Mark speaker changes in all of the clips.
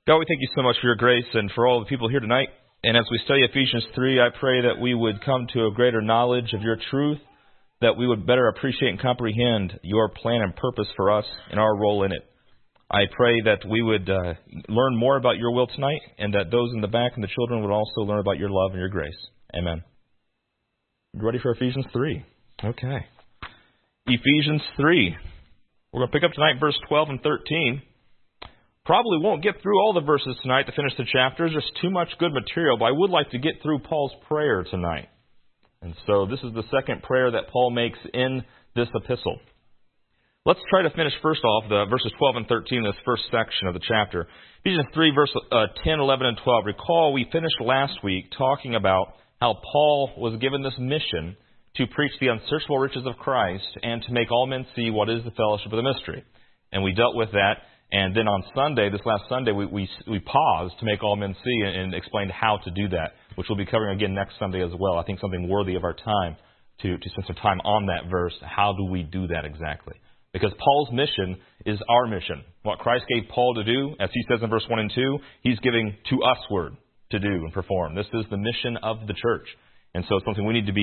Speaker 1: God, we thank you so much for your grace and for all the people here tonight. And as we study Ephesians 3, I pray that we would come to a greater knowledge of your truth, that we would better appreciate and comprehend your plan and purpose for us and our role in it. I pray that we would learn more about your will tonight, and that those in the back and the children would also learn about your love and your grace. Amen. You ready for Ephesians 3? Okay. Ephesians 3. We're going to pick up tonight verse 12 and 13. Probably won't get through all the verses tonight to finish the chapters. There's too much good material, but I would like to get through Paul's prayer tonight. And so this is the second prayer that Paul makes in this epistle. Let's try to finish first off the verses 12 and 13 in this first section of the chapter. Ephesians 3, verse 10, 11, and 12. Recall, we finished last week talking about how Paul was given this mission to preach the unsearchable riches of Christ and to make all men see what is the fellowship of the mystery. And we dealt with that. And then on Sunday, this last Sunday, we paused to make all men see and explained how to do that, which we'll be covering again next Sunday as well. I think something worthy of our time to spend some time on that verse. How do we do that exactly? Because Paul's mission is our mission. What Christ gave Paul to do, as he says in verse 1 and 2, he's giving to us word to do and perform. This is the mission of the church. And so it's something we need to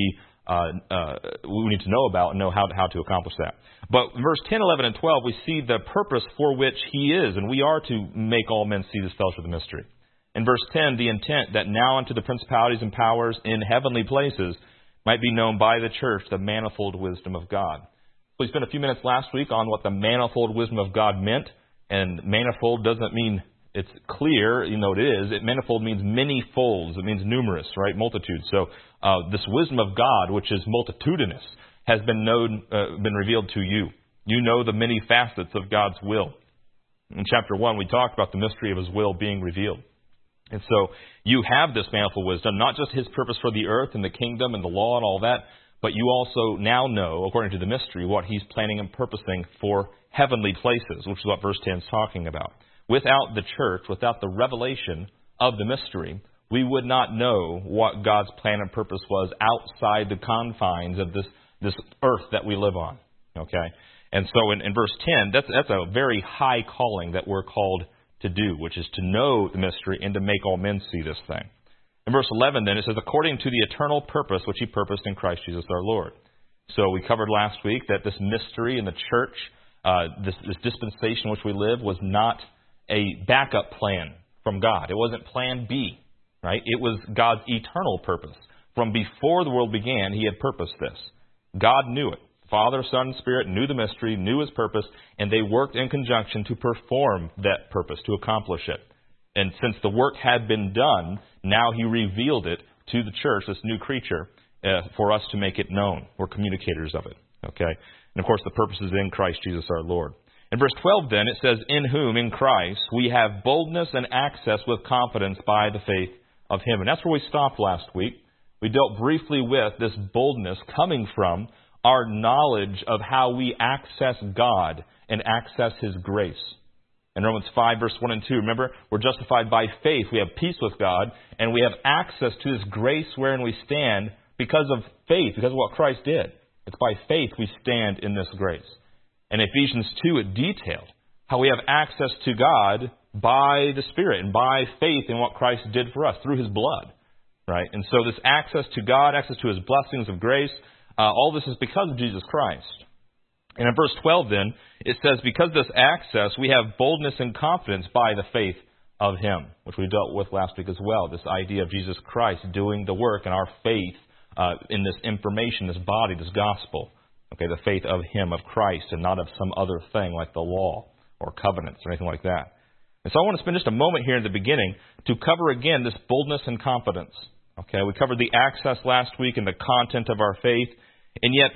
Speaker 1: we need to know about and know how to accomplish that. But verse 10, 11, and 12, we see the purpose for which he is, and we are to make all men see this fellowship of the mystery. In verse 10, the intent that now unto the principalities and powers in heavenly places might be known by the church the manifold wisdom of God. We spent a few minutes last week on what the manifold wisdom of God meant, and manifold doesn't mean it's clear, it is. Manifold means many folds. It means numerous, right? Multitude. So this wisdom of God, which is multitudinous, has been revealed to you. You know the many facets of God's will. In chapter 1, we talked about the mystery of His will being revealed. And so you have this manifold wisdom, not just His purpose for the earth and the kingdom and the law and all that, but you also now know, according to the mystery, what He's planning and purposing for heavenly places, which is what verse 10 is talking about. Without the church, without the revelation of the mystery, we would not know what God's plan and purpose was outside the confines of this earth that we live on. Okay? And so in verse 10, that's a very high calling that we're called to do, which is to know the mystery and to make all men see this thing. In verse 11, then, it says, according to the eternal purpose which He purposed in Christ Jesus our Lord. So we covered last week that this mystery in the church, this dispensation in which we live, was not a backup plan from God. It wasn't plan B, right? It was God's eternal purpose. From before the world began, He had purposed this. God knew it. Father, Son, and Spirit knew the mystery, knew His purpose, and they worked in conjunction to perform that purpose, to accomplish it. And since the work had been done, now He revealed it to the church, this new creature, for us to make it known. We're communicators of it. Okay? And of course, the purpose is in Christ Jesus our Lord. In verse 12, then, it says, in whom, in Christ, we have boldness and access with confidence by the faith of Him. And that's where we stopped last week. We dealt briefly with this boldness coming from our knowledge of how we access God and access His grace. In Romans 5, verse 1 and 2, remember, we're justified by faith. We have peace with God, and we have access to this grace wherein we stand because of faith, because of what Christ did. It's by faith we stand in this grace. In Ephesians 2, it detailed how we have access to God by the Spirit and by faith in what Christ did for us through His blood. Right? And so this access to God, access to His blessings of grace, all this is because of Jesus Christ. And in verse 12 then, it says, because of this access, we have boldness and confidence by the faith of Him, which we dealt with last week as well. This idea of Jesus Christ doing the work and our faith in this information, this body, this gospel. Okay, the faith of Him, of Christ, and not of some other thing like the law or covenants or anything like that. And so I want to spend just a moment here in the beginning to cover again this boldness and confidence. Okay, we covered the access last week and the content of our faith. And yet,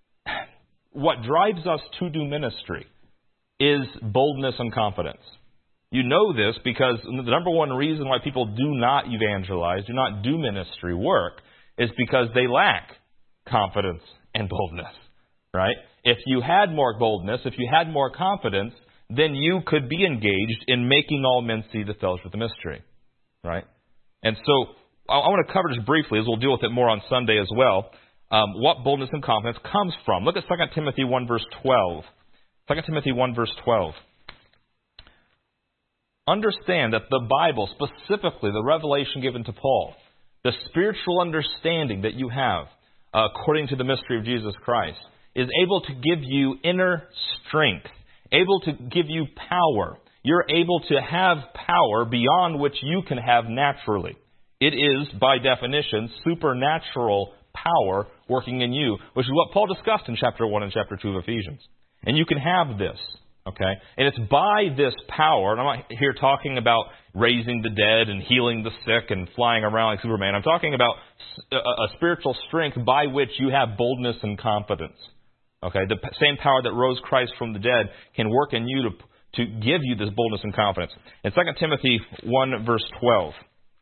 Speaker 1: what drives us to do ministry is boldness and confidence. You know this because the number one reason why people do not evangelize, do not do ministry work, is because they lack confidence and boldness. Right? If you had more boldness, if you had more confidence, then you could be engaged in making all men see the fellowship of the mystery. Right? And so I want to cover just briefly, as we'll deal with it more on Sunday as well, what boldness and confidence comes from. Look at 2 Timothy 1, verse 12. 2 Timothy 1, verse 12. understand that the Bible, specifically the revelation given to Paul, the spiritual understanding that you have, according to the mystery of Jesus Christ, is able to give you inner strength, able to give you power. You're able to have power beyond which you can have naturally. It is, by definition, supernatural power working in you, which is what Paul discussed in chapter 1 and chapter 2 of Ephesians. And you can have this, okay? And it's by this power, and I'm not here talking about raising the dead and healing the sick and flying around like Superman. I'm talking about a spiritual strength by which you have boldness and confidence. Okay, the same power that rose Christ from the dead can work in you to give you this boldness and confidence. In 2 Timothy 1, verse 12,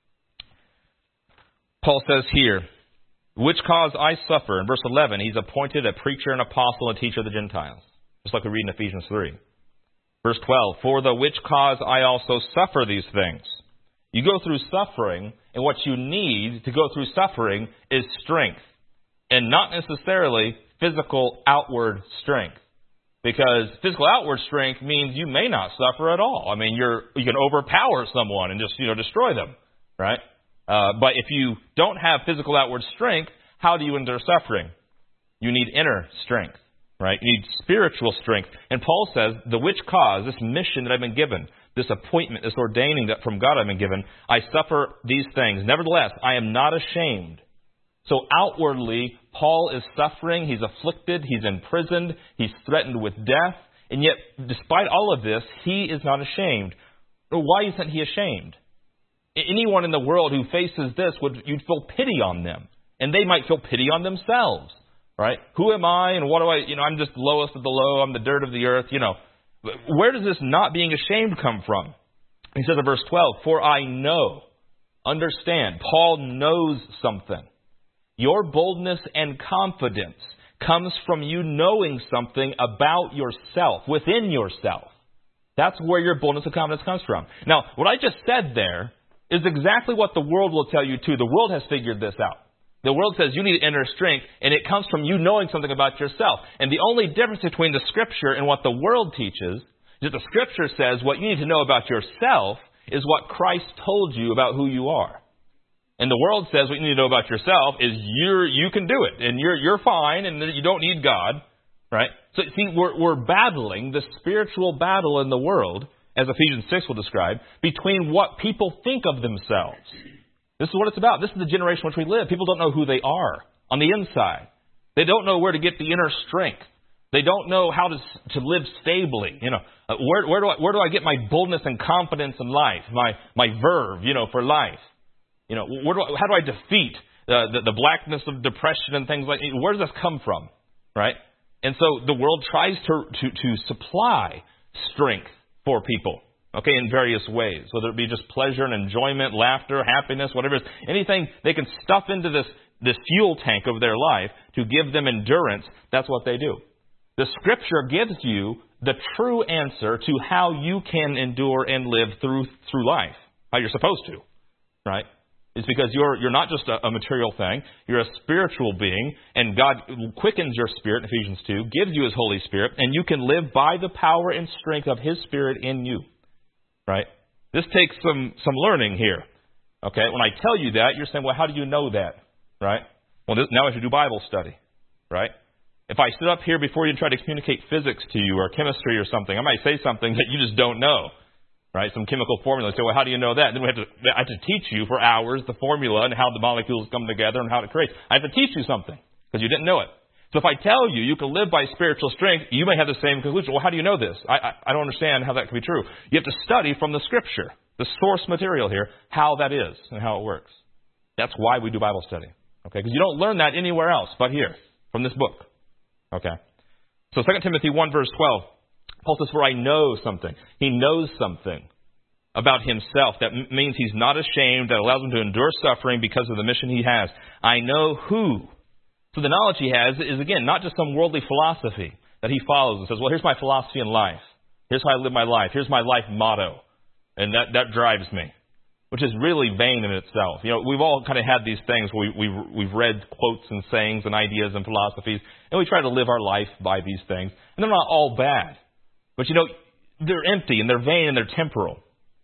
Speaker 1: Paul says here, which cause I suffer. In verse 11, he's appointed a preacher, an apostle, and teacher of the Gentiles. Just like we read in Ephesians 3. Verse 12, for the which cause I also suffer these things. You go through suffering, and what you need to go through suffering is strength. And not necessarily physical outward strength. Because physical outward strength means you may not suffer at all. I mean, you can overpower someone and just, destroy them, right? But if you don't have physical outward strength, how do you endure suffering? You need inner strength, right? You need spiritual strength. And Paul says, the which cause, this mission that I've been given, this appointment, this ordaining that from God I've been given, I suffer these things. Nevertheless, I am not ashamed. So outwardly, Paul is suffering, he's afflicted, he's imprisoned, he's threatened with death, and yet, despite all of this, he is not ashamed. Why isn't he ashamed? Anyone in the world who faces this, you'd feel pity on them, and they might feel pity on themselves, right? Who am I, and what do I'm just the lowest of the low, I'm the dirt of the earth, Where does this not being ashamed come from? He says in verse 12, for I know, understand, Paul knows something. Your boldness and confidence comes from you knowing something about yourself, within yourself. That's where your boldness and confidence comes from. Now, what I just said there is exactly what the world will tell you too. The world has figured this out. The world says you need inner strength, and it comes from you knowing something about yourself. And the only difference between the Scripture and what the world teaches is that the Scripture says what you need to know about yourself is what Christ told you about who you are. And the world says what you need to know about yourself is you can do it, and you're fine, and you don't need God, right? So see, we're battling the spiritual battle in the world, as Ephesians 6 will describe, between what people think of themselves. This is what it's about. This is the generation in which we live. People don't know who they are on the inside. They don't know where to get the inner strength. They don't know how to live stably. Where do I get my boldness and confidence in life? My verve, for life. How do I defeat the blackness of depression and things like that? Where does this come from, right? And so the world tries to supply strength for people, okay, in various ways, whether it be just pleasure and enjoyment, laughter, happiness, whatever it is. Anything they can stuff into this fuel tank of their life to give them endurance, that's what they do. The Scripture gives you the true answer to how you can endure and live through life, how you're supposed to, right? It's because you're not just a material thing. You're a spiritual being, and God quickens your spirit, Ephesians 2, gives you His Holy Spirit, and you can live by the power and strength of His Spirit in you, right? This takes some learning here, okay? When I tell you that, you're saying, well, how do you know that, right? Well, now I should do Bible study, right? If I sit up here before you and try to communicate physics to you or chemistry or something, I might say something that you just don't know. Right, some chemical formula. So, well, how do you know that? Then I have to teach you for hours the formula and how the molecules come together and how it creates. I have to teach you something because you didn't know it. So if I tell you can live by spiritual strength, you may have the same conclusion. Well, how do you know this? I don't understand how that can be true. You have to study from the Scripture, the source material here, how that is and how it works. That's why we do Bible study. Okay, because you don't learn that anywhere else but here, from this book. Okay. So 2 Timothy 1 verse 12. Paul says, for I know something. He knows something about himself. That means he's not ashamed. That allows him to endure suffering because of the mission he has. I know who. So the knowledge he has is, again, not just some worldly philosophy that he follows and says, well, here's my philosophy in life. Here's how I live my life. Here's my life motto. And that drives me, which is really vain in itself. We've all kind of had these things where we've read quotes and sayings and ideas and philosophies, and we try to live our life by these things. And they're not all bad. But, they're empty and they're vain and they're temporal.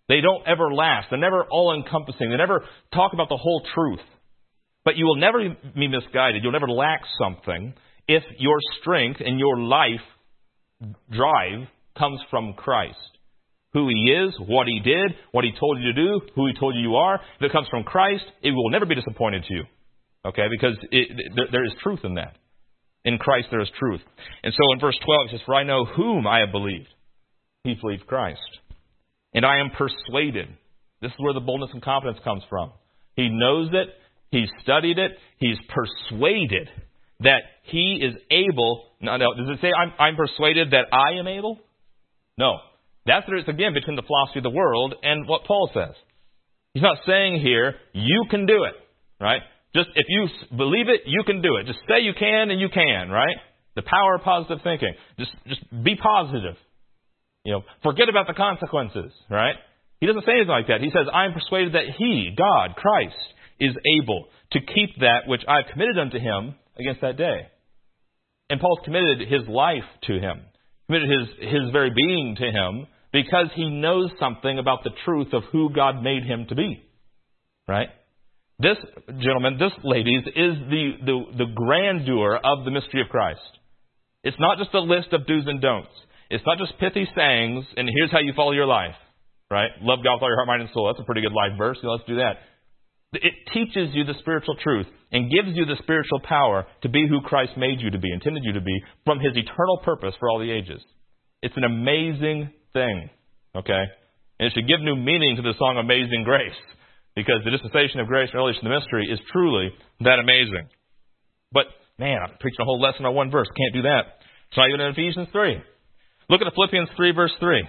Speaker 1: They don't ever last. They're never all-encompassing. They never talk about the whole truth. But you will never be misguided. You'll never lack something if your strength and your life drive comes from Christ. Who He is, what He did, what He told you to do, who He told you are. If it comes from Christ, it will never be disappointed to you. Okay? Because there is truth in that. In Christ there is truth. And so in verse 12 it says, "For I know whom I have believed." He believed Christ. "And I am persuaded." This is where the boldness and confidence comes from. He knows it. He's studied it. He's persuaded that He is able. No, does it say I'm persuaded that I am able? No. That's the difference, again, between the philosophy of the world and what Paul says. He's not saying here, you can do it, right? Just if you believe it, you can do it. Just say you can and you can, right? The power of positive thinking. Just be positive. Forget about the consequences, right? He doesn't say anything like that. He says, "I am persuaded that He, God, Christ, is able to keep that which I've committed unto Him against that day." And Paul's committed his life to Him, committed his very being to Him, because he knows something about the truth of who God made him to be, right? This, gentlemen, this, ladies, is the grandeur of the mystery of Christ. It's not just a list of do's and don'ts. It's not just pithy sayings, and here's how you follow your life, right? Love God with all your heart, mind, and soul. That's a pretty good life verse. Let's do that. It teaches you the spiritual truth and gives you the spiritual power to be who Christ made you to be, intended you to be, from His eternal purpose for all the ages. It's an amazing thing, okay? And it should give new meaning to the song Amazing Grace, because the dispensation of grace and revelation of the mystery is truly that amazing. But, man, I'm preaching a whole lesson on one verse. Can't do that. It's not even in Ephesians 3. Look at Philippians 3, verse 3.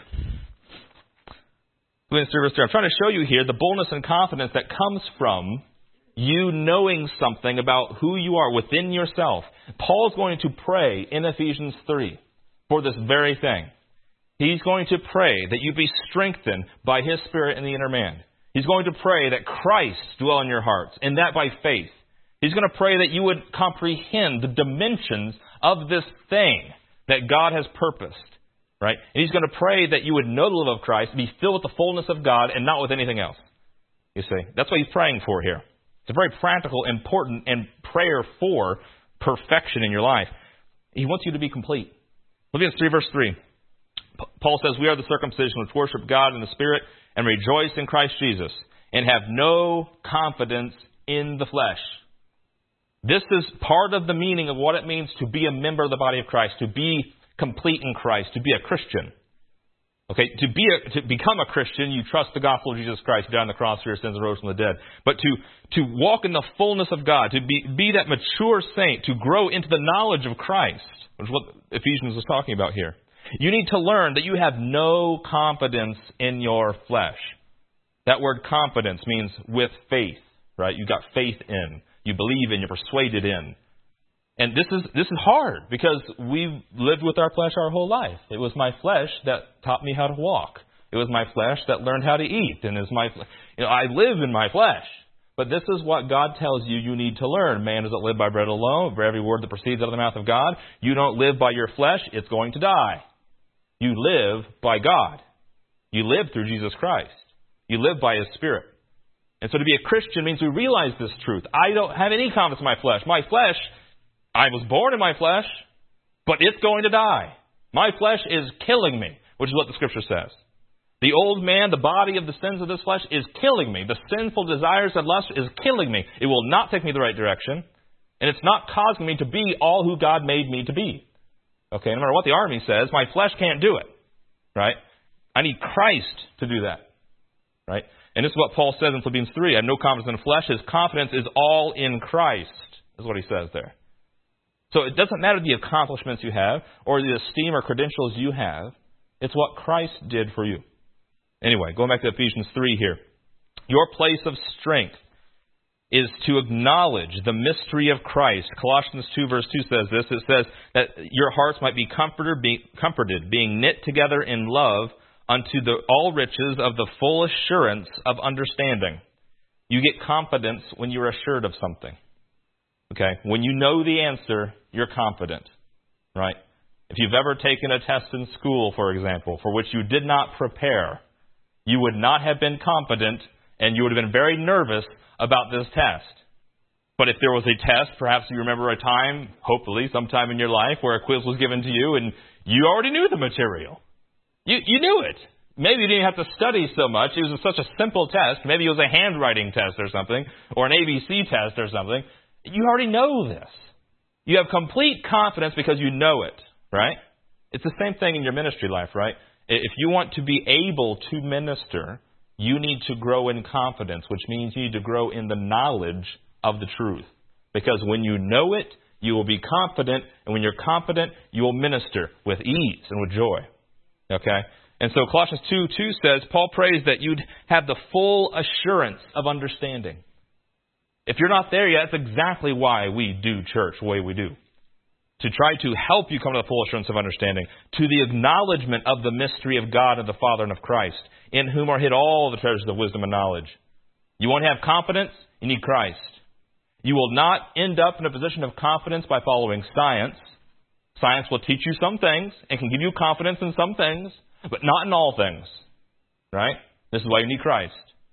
Speaker 1: Philippians 3, verse 3. I'm trying to show you here the boldness and confidence that comes from you knowing something about who you are within yourself. Paul's going to pray in Ephesians 3 for this very thing. He's going to pray that you be strengthened by His Spirit in the inner man. He's going to pray that Christ dwell in your hearts, and that by faith. He's going to pray that you would comprehend the dimensions of this thing that God has purposed. Right? And he's going to pray that you would know the love of Christ, be filled with the fullness of God, and not with anything else. You see, that's what he's praying for here. It's a very practical, important, and prayer for perfection in your life. He wants you to be complete. Philippians 3, verse 3. Paul says, "We are the circumcision which worship God in the Spirit and rejoice in Christ Jesus and have no confidence in the flesh." This is part of the meaning of what it means to be a member of the body of Christ, to be complete in Christ, to be a Christian. Okay, to become a Christian, you trust the gospel of Jesus Christ, died on the cross for your sins and rose from the dead. But to walk in the fullness of God, to be that mature saint, to grow into the knowledge of Christ, which is what Ephesians was talking about here. You need to learn that you have no confidence in your flesh. That word confidence means with faith, right? You got faith in, you believe in, you're persuaded in. And this is hard because we've lived with our flesh our whole life. It was my flesh that taught me how to walk. It was my flesh that learned how to eat. And I live in my flesh. But this is what God tells you need to learn. Man doesn't live by bread alone, for every word that proceeds out of the mouth of God. You don't live by your flesh, it's going to die. You live by God. You live through Jesus Christ. You live by His Spirit. And so to be a Christian means we realize this truth. I don't have any confidence in my flesh. My flesh, I was born in my flesh, but it's going to die. My flesh is killing me, which is what the Scripture says. The old man, the body of the sins of this flesh, is killing me. The sinful desires and lust is killing me. It will not take me the right direction, and it's not causing me to be all who God made me to be. Okay, no matter what the army says, my flesh can't do it. Right? I need Christ to do that. Right? And this is what Paul says in Philippians 3. I have no confidence in the flesh. His confidence is all in Christ, is what he says there. So it doesn't matter the accomplishments you have or the esteem or credentials you have. It's what Christ did for you. Anyway, going back to Ephesians 3 here. Your place of strength is to acknowledge the mystery of Christ. Colossians 2 verse 2 says this. It says that your hearts might be comforted, being knit together in love unto the all riches of the full assurance of understanding. You get confidence when you're assured of something. Okay? When you know the answer, you're confident. Right? If you've ever taken a test in school, for example, for which you did not prepare, you would not have been confident and you would have been very nervous about this test. But if there was a test, perhaps you remember a time, hopefully sometime in your life, where a quiz was given to you and you already knew the material. You knew it. Maybe you didn't have to study so much. It was such a simple test. Maybe it was a handwriting test or something, or an ABC test or something. You already know this. You have complete confidence because you know it, right? It's the same thing in your ministry life, right? If you want to be able to minister, you need to grow in confidence, which means you need to grow in the knowledge of the truth. Because when you know it, you will be confident, and when you're confident, you will minister with ease and with joy. Okay? And so Colossians 2:2 says, Paul prays that you'd have the full assurance of understanding. If you're not there yet, that's exactly why we do church the way we do. To try to help you come to the full assurance of understanding, to the acknowledgement of the mystery of God and the Father and of Christ, in whom are hid all the treasures of wisdom and knowledge. You want to have confidence? You need Christ. You will not end up in a position of confidence by following science. Science will teach you some things and can give you confidence in some things, but not in all things. Right? This is why you need Christ.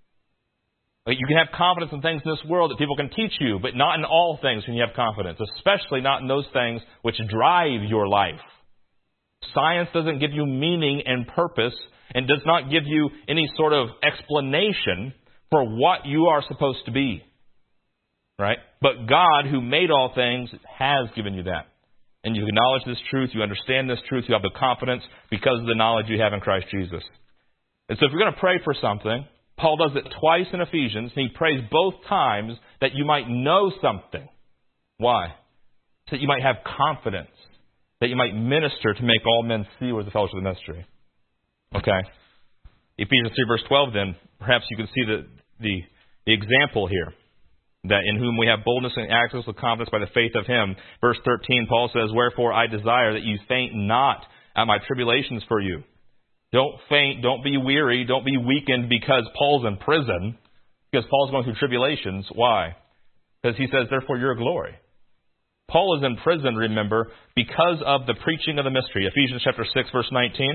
Speaker 1: You can have confidence in things in this world that people can teach you, but not in all things when you have confidence, especially not in those things which drive your life. Science doesn't give you meaning and purpose and does not give you any sort of explanation for what you are supposed to be. Right? But God, who made all things, has given you that. And you acknowledge this truth, you understand this truth, you have the confidence because of the knowledge you have in Christ Jesus. And so if you're going to pray for something, Paul does it twice in Ephesians, and he prays both times that you might know something. Why? So that you might have confidence, that you might minister to make all men see what is the fellowship of the mystery. Okay? Ephesians 3 verse 12 then, perhaps you can see the example here. That in whom we have boldness and access with confidence by the faith of him. Verse 13, Paul says, Wherefore I desire that you faint not at my tribulations for you. Don't faint, don't be weary, don't be weakened because Paul's in prison, because Paul's going through tribulations. Why? Because he says, therefore your glory. Paul is in prison, remember, because of the preaching of the mystery. Ephesians chapter 6, verse 19.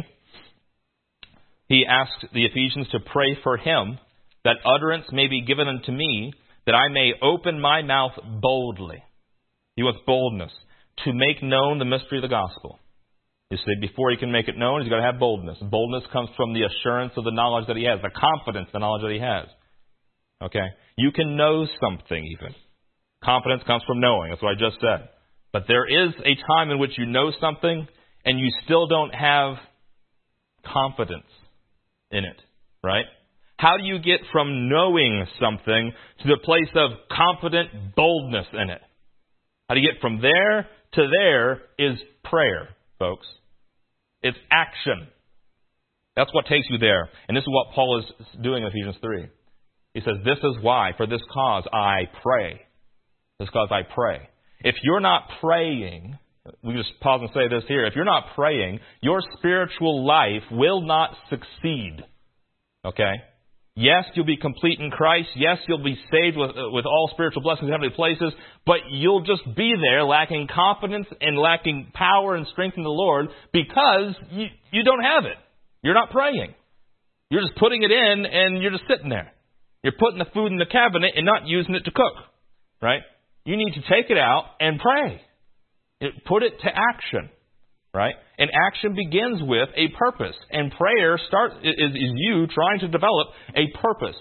Speaker 1: He asked the Ephesians to pray for him, that utterance may be given unto me, that I may open my mouth boldly. He wants boldness to make known the mystery of the gospel. You see, before he can make it known, he's got to have boldness. Boldness comes from the assurance of the knowledge that he has, the confidence, the knowledge that he has. Okay? You can know something even. Confidence comes from knowing. That's what I just said. But there is a time in which you know something and you still don't have confidence in it. Right? How do you get from knowing something to the place of confident boldness in it? How do you get from there to there is prayer, folks. It's action. That's what takes you there. And this is what Paul is doing in Ephesians 3. He says, this is why, for this cause, I pray. This cause I pray. If you're not praying, we just pause and say this here. If you're not praying, your spiritual life will not succeed. Okay? Yes, you'll be complete in Christ. Yes, you'll be saved with all spiritual blessings in heavenly places. But you'll just be there lacking confidence and lacking power and strength in the Lord because you don't have it. You're not praying. You're just putting it in and you're just sitting there. You're putting the food in the cabinet and not using it to cook. Right? You need to take it out and pray. Put it to action. Right? And action begins with a purpose. And prayer is you trying to develop a purpose.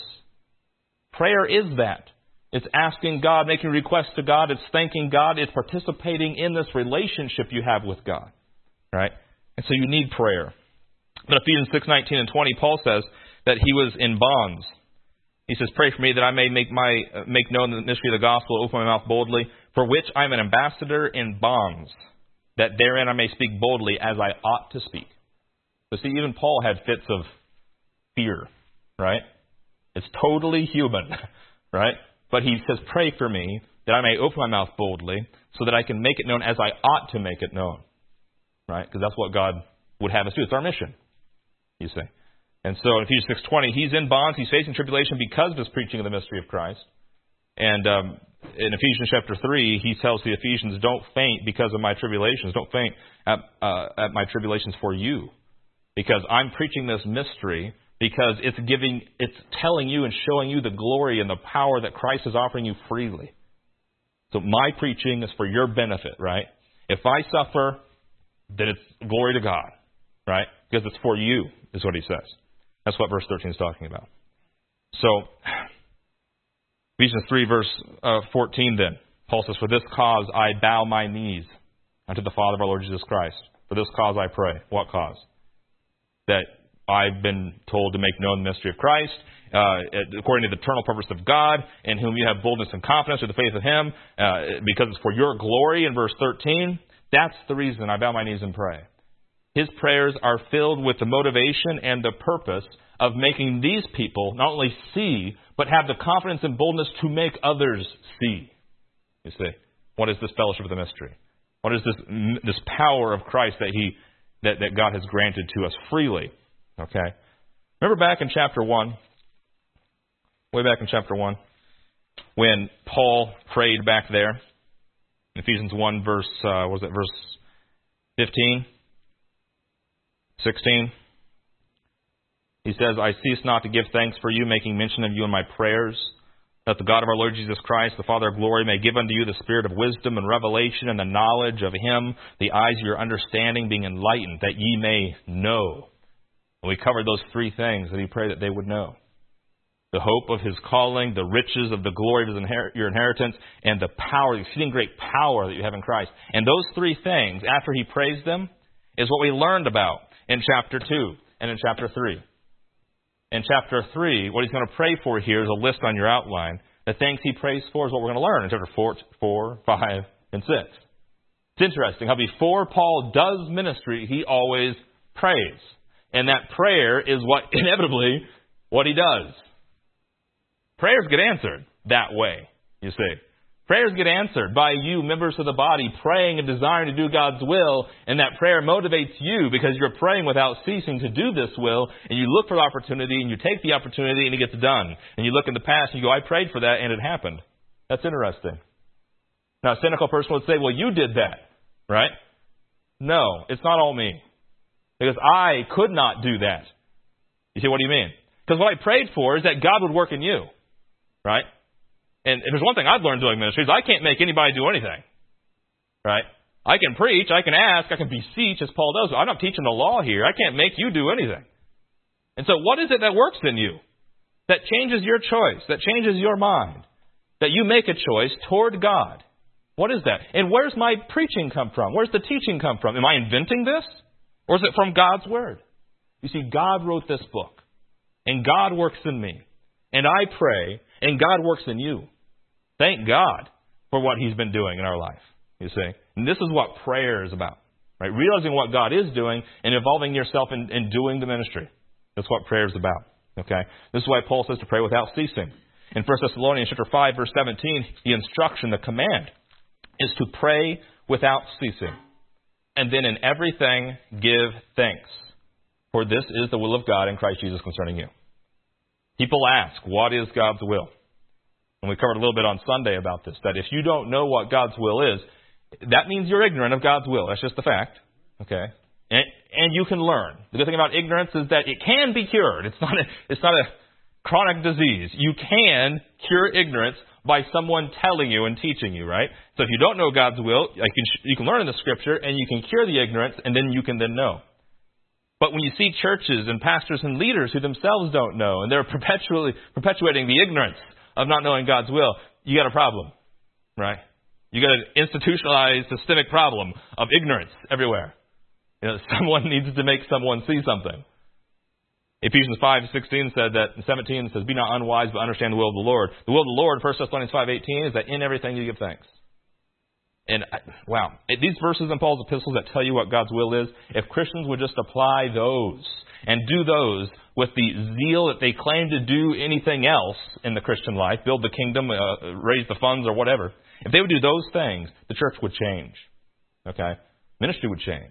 Speaker 1: Prayer is that. It's asking God, making requests to God. It's thanking God. It's participating in this relationship you have with God. Right? And so you need prayer. But Ephesians 6:19 and 20, Paul says that he was in bonds. He says, pray for me that I may make known the mystery of the gospel, open my mouth boldly, for which I am an ambassador in bonds, that therein I may speak boldly as I ought to speak. So see, even Paul had fits of fear, right? It's totally human, right? But he says, pray for me that I may open my mouth boldly so that I can make it known as I ought to make it known, right? Because that's what God would have us do. It's our mission, you see. And so in Ephesians 6:20, he's in bonds, he's facing tribulation because of his preaching of the mystery of Christ. And in Ephesians chapter 3, he tells the Ephesians, don't faint because of my tribulations. Don't faint at my tribulations for you. Because I'm preaching this mystery because it's telling you and showing you the glory and the power that Christ is offering you freely. So my preaching is for your benefit, right? If I suffer, then it's glory to God, right? Because it's for you, is what he says. That's what verse 13 is talking about. So, Ephesians 3, verse 14 then. Paul says, for this cause I bow my knees unto the Father of our Lord Jesus Christ. For this cause I pray. What cause? That I've been told to make known the mystery of Christ, according to the eternal purpose of God, in whom you have boldness and confidence through the faith of him, because it's for your glory in verse 13. That's the reason I bow my knees and pray. His prayers are filled with the motivation and the purpose of making these people not only see, but have the confidence and boldness to make others see. You see, what is this fellowship of the mystery? What is this power of Christ that God has granted to us freely? Okay. Remember back in chapter 1, way back in chapter 1, when Paul prayed back there, in Ephesians 1, verse 15, 16? He says, I cease not to give thanks for you, making mention of you in my prayers, that the God of our Lord Jesus Christ, the Father of glory, may give unto you the spirit of wisdom and revelation and the knowledge of him, the eyes of your understanding being enlightened, that ye may know. And we covered those three things that he prayed that they would know. The hope of his calling, the riches of the glory of your inheritance, and the power, the exceeding great power that you have in Christ. And those three things, after he praised them, is what we learned about in chapter 2 and in chapter 3. In chapter 3, what he's going to pray for here is a list on your outline. The things he prays for is what we're going to learn in chapter 4, 5, and 6. It's interesting how before Paul does ministry, he always prays. And that prayer is inevitably what he does. Prayers get answered that way, you see. Prayers get answered by you, members of the body, praying and desiring to do God's will, and that prayer motivates you because you're praying without ceasing to do this will, and you look for the opportunity, and you take the opportunity, and it gets done. And you look in the past, and you go, I prayed for that, and it happened. That's interesting. Now, a cynical person would say, well, you did that, right? No, it's not all me. Because I could not do that. You see, what do you mean? Because what I prayed for is that God would work in you, right? And if there's one thing I've learned doing ministry is I can't make anybody do anything, right? I can preach, I can ask, I can beseech, as Paul does. I'm not teaching the law here. I can't make you do anything. And so what is it that works in you? That changes your choice, that changes your mind, that you make a choice toward God. What is that? And where's my preaching come from? Where's the teaching come from? Am I inventing this? Or is it from God's Word? You see, God wrote this book, and God works in me, and I pray, and God works in you. Thank God for what he's been doing in our life, you see. And this is what prayer is about, right? Realizing what God is doing and involving yourself in doing the ministry. That's what prayer is about, okay? This is why Paul says to pray without ceasing. In 1 Thessalonians chapter 5, verse 17, the instruction, the command, is to pray without ceasing. And then in everything give thanks, for this is the will of God in Christ Jesus concerning you. People ask, what is God's will? And we covered a little bit on Sunday about this, that if you don't know what God's will is, that means you're ignorant of God's will. That's just the fact. Okay? And you can learn. The good thing about ignorance is that it can be cured. It's not a chronic disease. You can cure ignorance by someone telling you and teaching you, right? So if you don't know God's will, you can learn in the Scripture, and you can cure the ignorance, and then you can then know. But when you see churches and pastors and leaders who themselves don't know, and they're perpetuating the ignorance of not knowing God's will, you got a problem, right? You got an institutionalized, systemic problem of ignorance everywhere. You know, someone needs to make someone see something. Ephesians 5:16 said that, 17 says, be not unwise, but understand the will of the Lord. The will of the Lord, 1 Thessalonians 5:18, is that in everything you give thanks. And wow, these verses in Paul's epistles that tell you what God's will is, if Christians would just apply those and do those with the zeal that they claim to do anything else in the Christian life, build the kingdom, raise the funds or whatever, if they would do those things, the church would change. Okay? Ministry would change.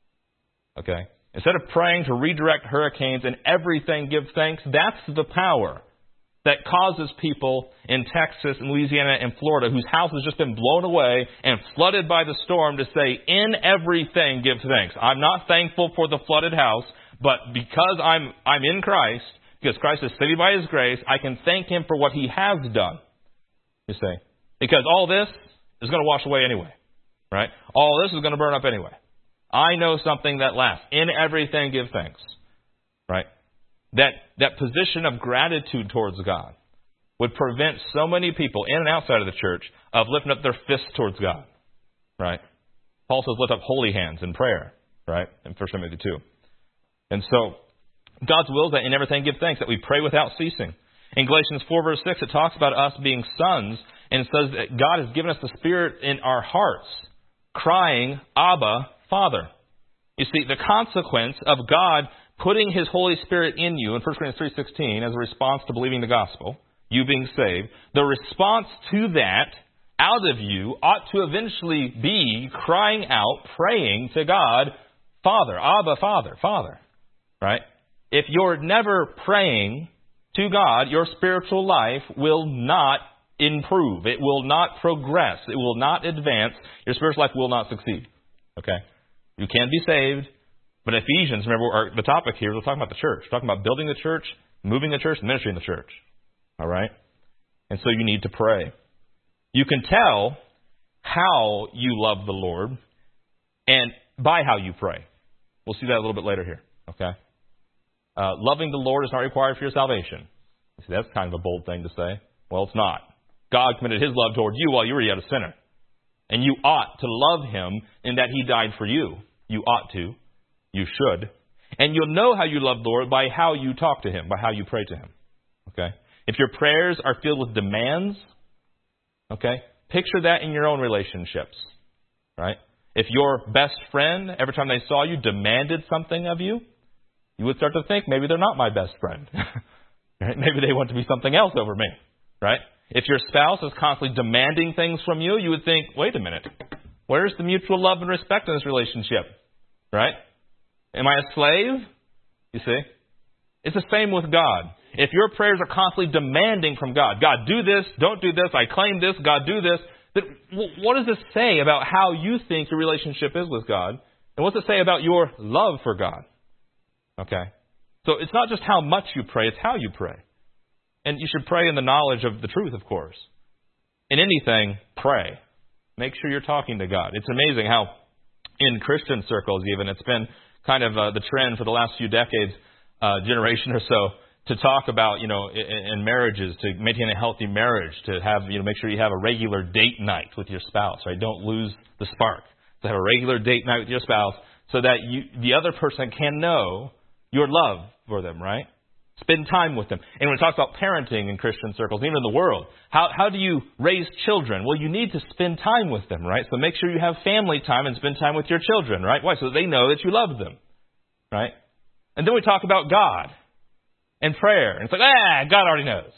Speaker 1: Okay? Instead of praying to redirect hurricanes and everything give thanks, that's the power that causes people in Texas and Louisiana and Florida whose house has just been blown away and flooded by the storm to say, in everything give thanks. I'm not thankful for the flooded house, But because I'm in Christ, because Christ is saved by His grace, I can thank Him for what He has done. You see? Because all this is going to wash away anyway. Right? All this is going to burn up anyway. I know something that lasts. In everything, give thanks. Right? That position of gratitude towards God would prevent so many people in and outside of the church of lifting up their fists towards God. Right? Paul says lift up holy hands in prayer. Right? In 1 Timothy 2. And so, God's will is that in everything give thanks, that we pray without ceasing. In Galatians 4 verse 6, it talks about us being sons, and it says that God has given us the Spirit in our hearts, crying, Abba, Father. You see, the consequence of God putting His Holy Spirit in you in 1 Corinthians 3:16 as a response to believing the gospel, you being saved, the response to that out of you ought to eventually be crying out, praying to God, Father, Abba, Father, Father. Right? If you're never praying to God, your spiritual life will not improve. It will not progress. It will not advance. Your spiritual life will not succeed. Okay? You can be saved, but Ephesians, remember, the topic here, we're talking about the church. We're talking about building the church, moving the church, ministering the church. All right? And so you need to pray. You can tell how you love the Lord and by how you pray. We'll see that a little bit later here. Okay? Loving the Lord is not required for your salvation. See, that's kind of a bold thing to say. Well, it's not. God committed His love toward you while you were yet a sinner. And you ought to love Him in that He died for you. You ought to. You should. And you'll know how you love the Lord by how you talk to Him, by how you pray to Him. Okay? If your prayers are filled with demands, okay, picture that in your own relationships. Right? If your best friend, every time they saw you, demanded something of you, you would start to think, maybe they're not my best friend. Right? Maybe they want to be something else over me. Right? If your spouse is constantly demanding things from you, you would think, wait a minute. Where's the mutual love and respect in this relationship? Right? Am I a slave? You see? It's the same with God. If your prayers are constantly demanding from God, God, do this, don't do this, I claim this, God, do this, then what does this say about how you think your relationship is with God? And what's it say about your love for God? Okay? So it's not just how much you pray, it's how you pray. And you should pray in the knowledge of the truth, of course. In anything, pray. Make sure you're talking to God. It's amazing how in Christian circles even, it's been kind of the trend for the last few decades, generation or so, to talk about, in marriages, to maintain a healthy marriage, to have, make sure you have a regular date night with your spouse, right? Don't lose the spark. To have a regular date night with your spouse so that the other person can know your love for them, right? Spend time with them. And when it talks about parenting in Christian circles, even in the world, how do you raise children? Well, you need to spend time with them, right? So make sure you have family time and spend time with your children, right? Why? So that they know that you love them, right? And then we talk about God and prayer. And it's like, God already knows.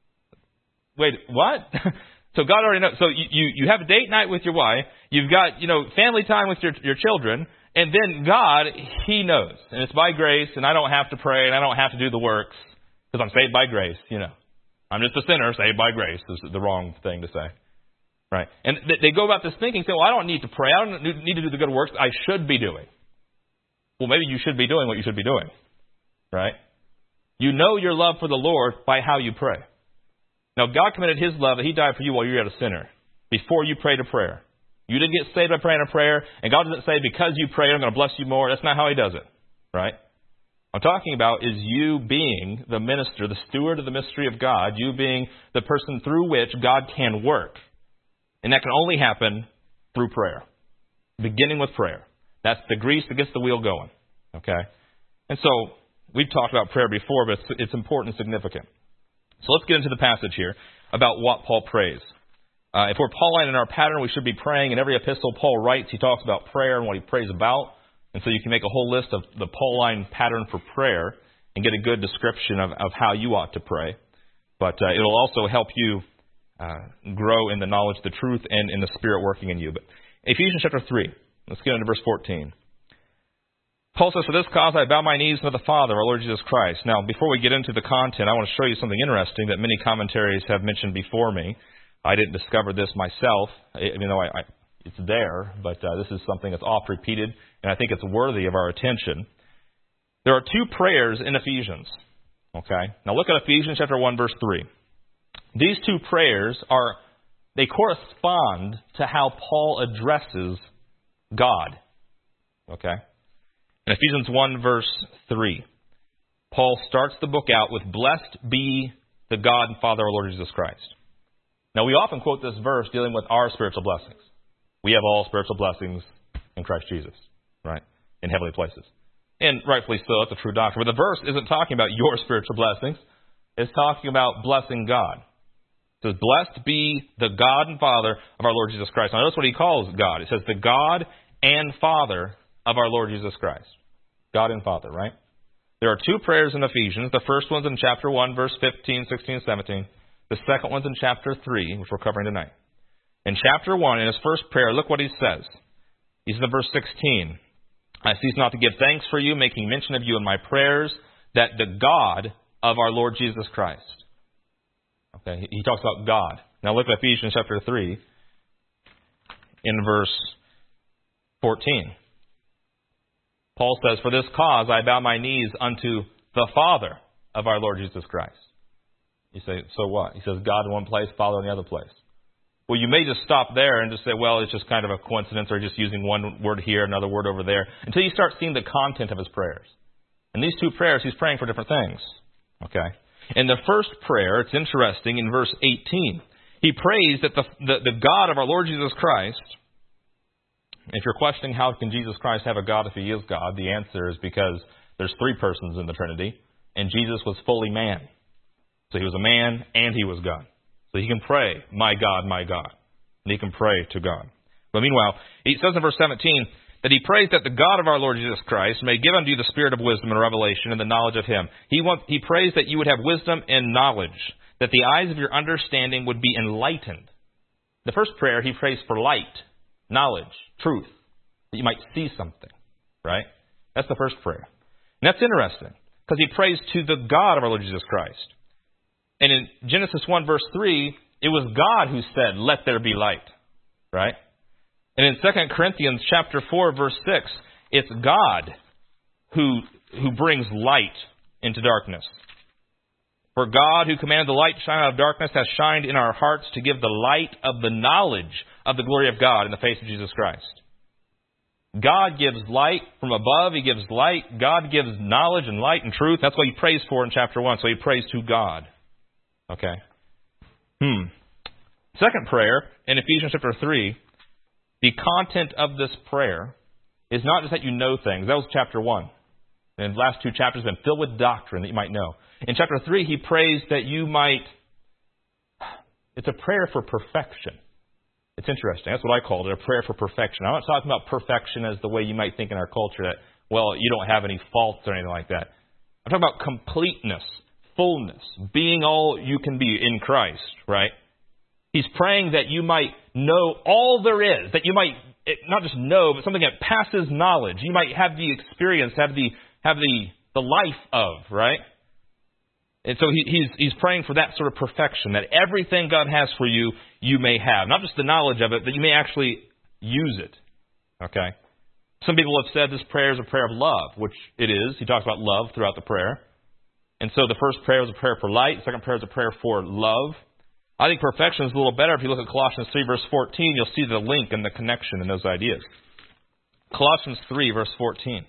Speaker 1: Wait, what? So God already knows. So you have a date night with your wife. You've got, family time with your children. And then God, He knows. And it's by grace, and I don't have to pray, and I don't have to do the works, because I'm saved by grace, I'm just a sinner saved by grace is the wrong thing to say. Right? And they go about this thinking, saying, well, I don't need to pray. I don't need to do the good works I should be doing. Well, maybe you should be doing what you should be doing. Right? You know your love for the Lord by how you pray. Now, God committed His love that He died for you while you were yet a sinner, before you prayed a prayer. You didn't get saved by praying a prayer, and God doesn't say, because you prayed, I'm going to bless you more. That's not how He does it, right? What I'm talking about is you being the minister, the steward of the mystery of God, you being the person through which God can work. And that can only happen through prayer, beginning with prayer. That's the grease that gets the wheel going, okay? And so we've talked about prayer before, but it's important and significant. So let's get into the passage here about what Paul prays. If we're Pauline in our pattern, we should be praying. In every epistle Paul writes, he talks about prayer and what he prays about. And so you can make a whole list of the Pauline pattern for prayer and get a good description of how you ought to pray. But it'll also help you grow in the knowledge of the truth and in the Spirit working in you. But Ephesians chapter 3, let's get into verse 14. Paul says, for this cause I bow my knees to the Father, our Lord Jesus Christ. Now, before we get into the content, I want to show you something interesting that many commentaries have mentioned before me. I didn't discover this myself, even though it's there, but this is something that's oft repeated, and I think it's worthy of our attention. There are two prayers in Ephesians. Okay? Now look at Ephesians chapter 1, verse 3. These two prayers they correspond to how Paul addresses God. Okay? In Ephesians 1, verse 3, Paul starts the book out with, "Blessed be the God and Father of our Lord Jesus Christ." Now, we often quote this verse dealing with our spiritual blessings. We have all spiritual blessings in Christ Jesus, right? In heavenly places. And rightfully so, it's a true doctrine. But the verse isn't talking about your spiritual blessings. It's talking about blessing God. It says, "Blessed be the God and Father of our Lord Jesus Christ." Now, notice what he calls God. It says, "the God and Father of our Lord Jesus Christ." God and Father, right? There are two prayers in Ephesians. The first one's in chapter 1, verse 15, 16, and 17. The second one's in chapter 3, which we're covering tonight. In chapter 1, in his first prayer, look what he says. He says in verse 16, "I cease not to give thanks for you, making mention of you in my prayers, that the God of our Lord Jesus Christ." Okay, he talks about God. Now look at Ephesians chapter 3, in verse 14. Paul says, "For this cause I bow my knees unto the Father of our Lord Jesus Christ." You say, so what? He says God in one place, Father in the other place. Well, you may just stop there and just say, well, it's just kind of a coincidence, or just using one word here, another word over there, until you start seeing the content of his prayers. In these two prayers, he's praying for different things. Okay? In the first prayer, it's interesting, in verse 18, he prays that the God of our Lord Jesus Christ. If you're questioning how can Jesus Christ have a God if he is God, the answer is because there's three persons in the Trinity, and Jesus was fully man. So he was a man and he was God. So he can pray, my God, and he can pray to God. But meanwhile, he says in verse 17 that he prays that the God of our Lord Jesus Christ may give unto you the spirit of wisdom and revelation and the knowledge of him. He prays that you would have wisdom and knowledge, that the eyes of your understanding would be enlightened. The first prayer, he prays for light, knowledge, truth, that you might see something, right? That's the first prayer. And that's interesting, because he prays to the God of our Lord Jesus Christ. And in Genesis 1, verse 3, it was God who said, "Let there be light," right? And in 2 Corinthians chapter 4, verse 6, it's God who brings light into darkness. "For God, who commanded the light to shine out of darkness, has shined in our hearts to give the light of the knowledge of the glory of God in the face of Jesus Christ." God gives light from above. He gives light. God gives knowledge and light and truth. That's what he prays for in chapter 1. So he prays to God. Okay. Second prayer in Ephesians chapter 3, the content of this prayer is not just that you know things. That was chapter 1. And the last two chapters have been filled with doctrine that you might know. In chapter 3, he prays that you might... It's a prayer for perfection. It's interesting. That's what I called it, a prayer for perfection. I'm not talking about perfection as the way you might think in our culture that, well, you don't have any faults or anything like that. I'm talking about completeness, fullness, being all you can be in Christ, right? He's praying that you might know all there is, that you might not just know, but something that passes knowledge. You might have the experience, have the life of, right? And so he's praying for that sort of perfection, that everything God has for you, you may have. Not just the knowledge of it, but you may actually use it. Okay? Some people have said this prayer is a prayer of love, which it is. He talks about love throughout the prayer. And so the first prayer is a prayer for light. The second prayer is a prayer for love. I think perfection is a little better. If you look at Colossians 3, verse 14, you'll see the link and the connection in those ideas. Colossians 3, verse 14.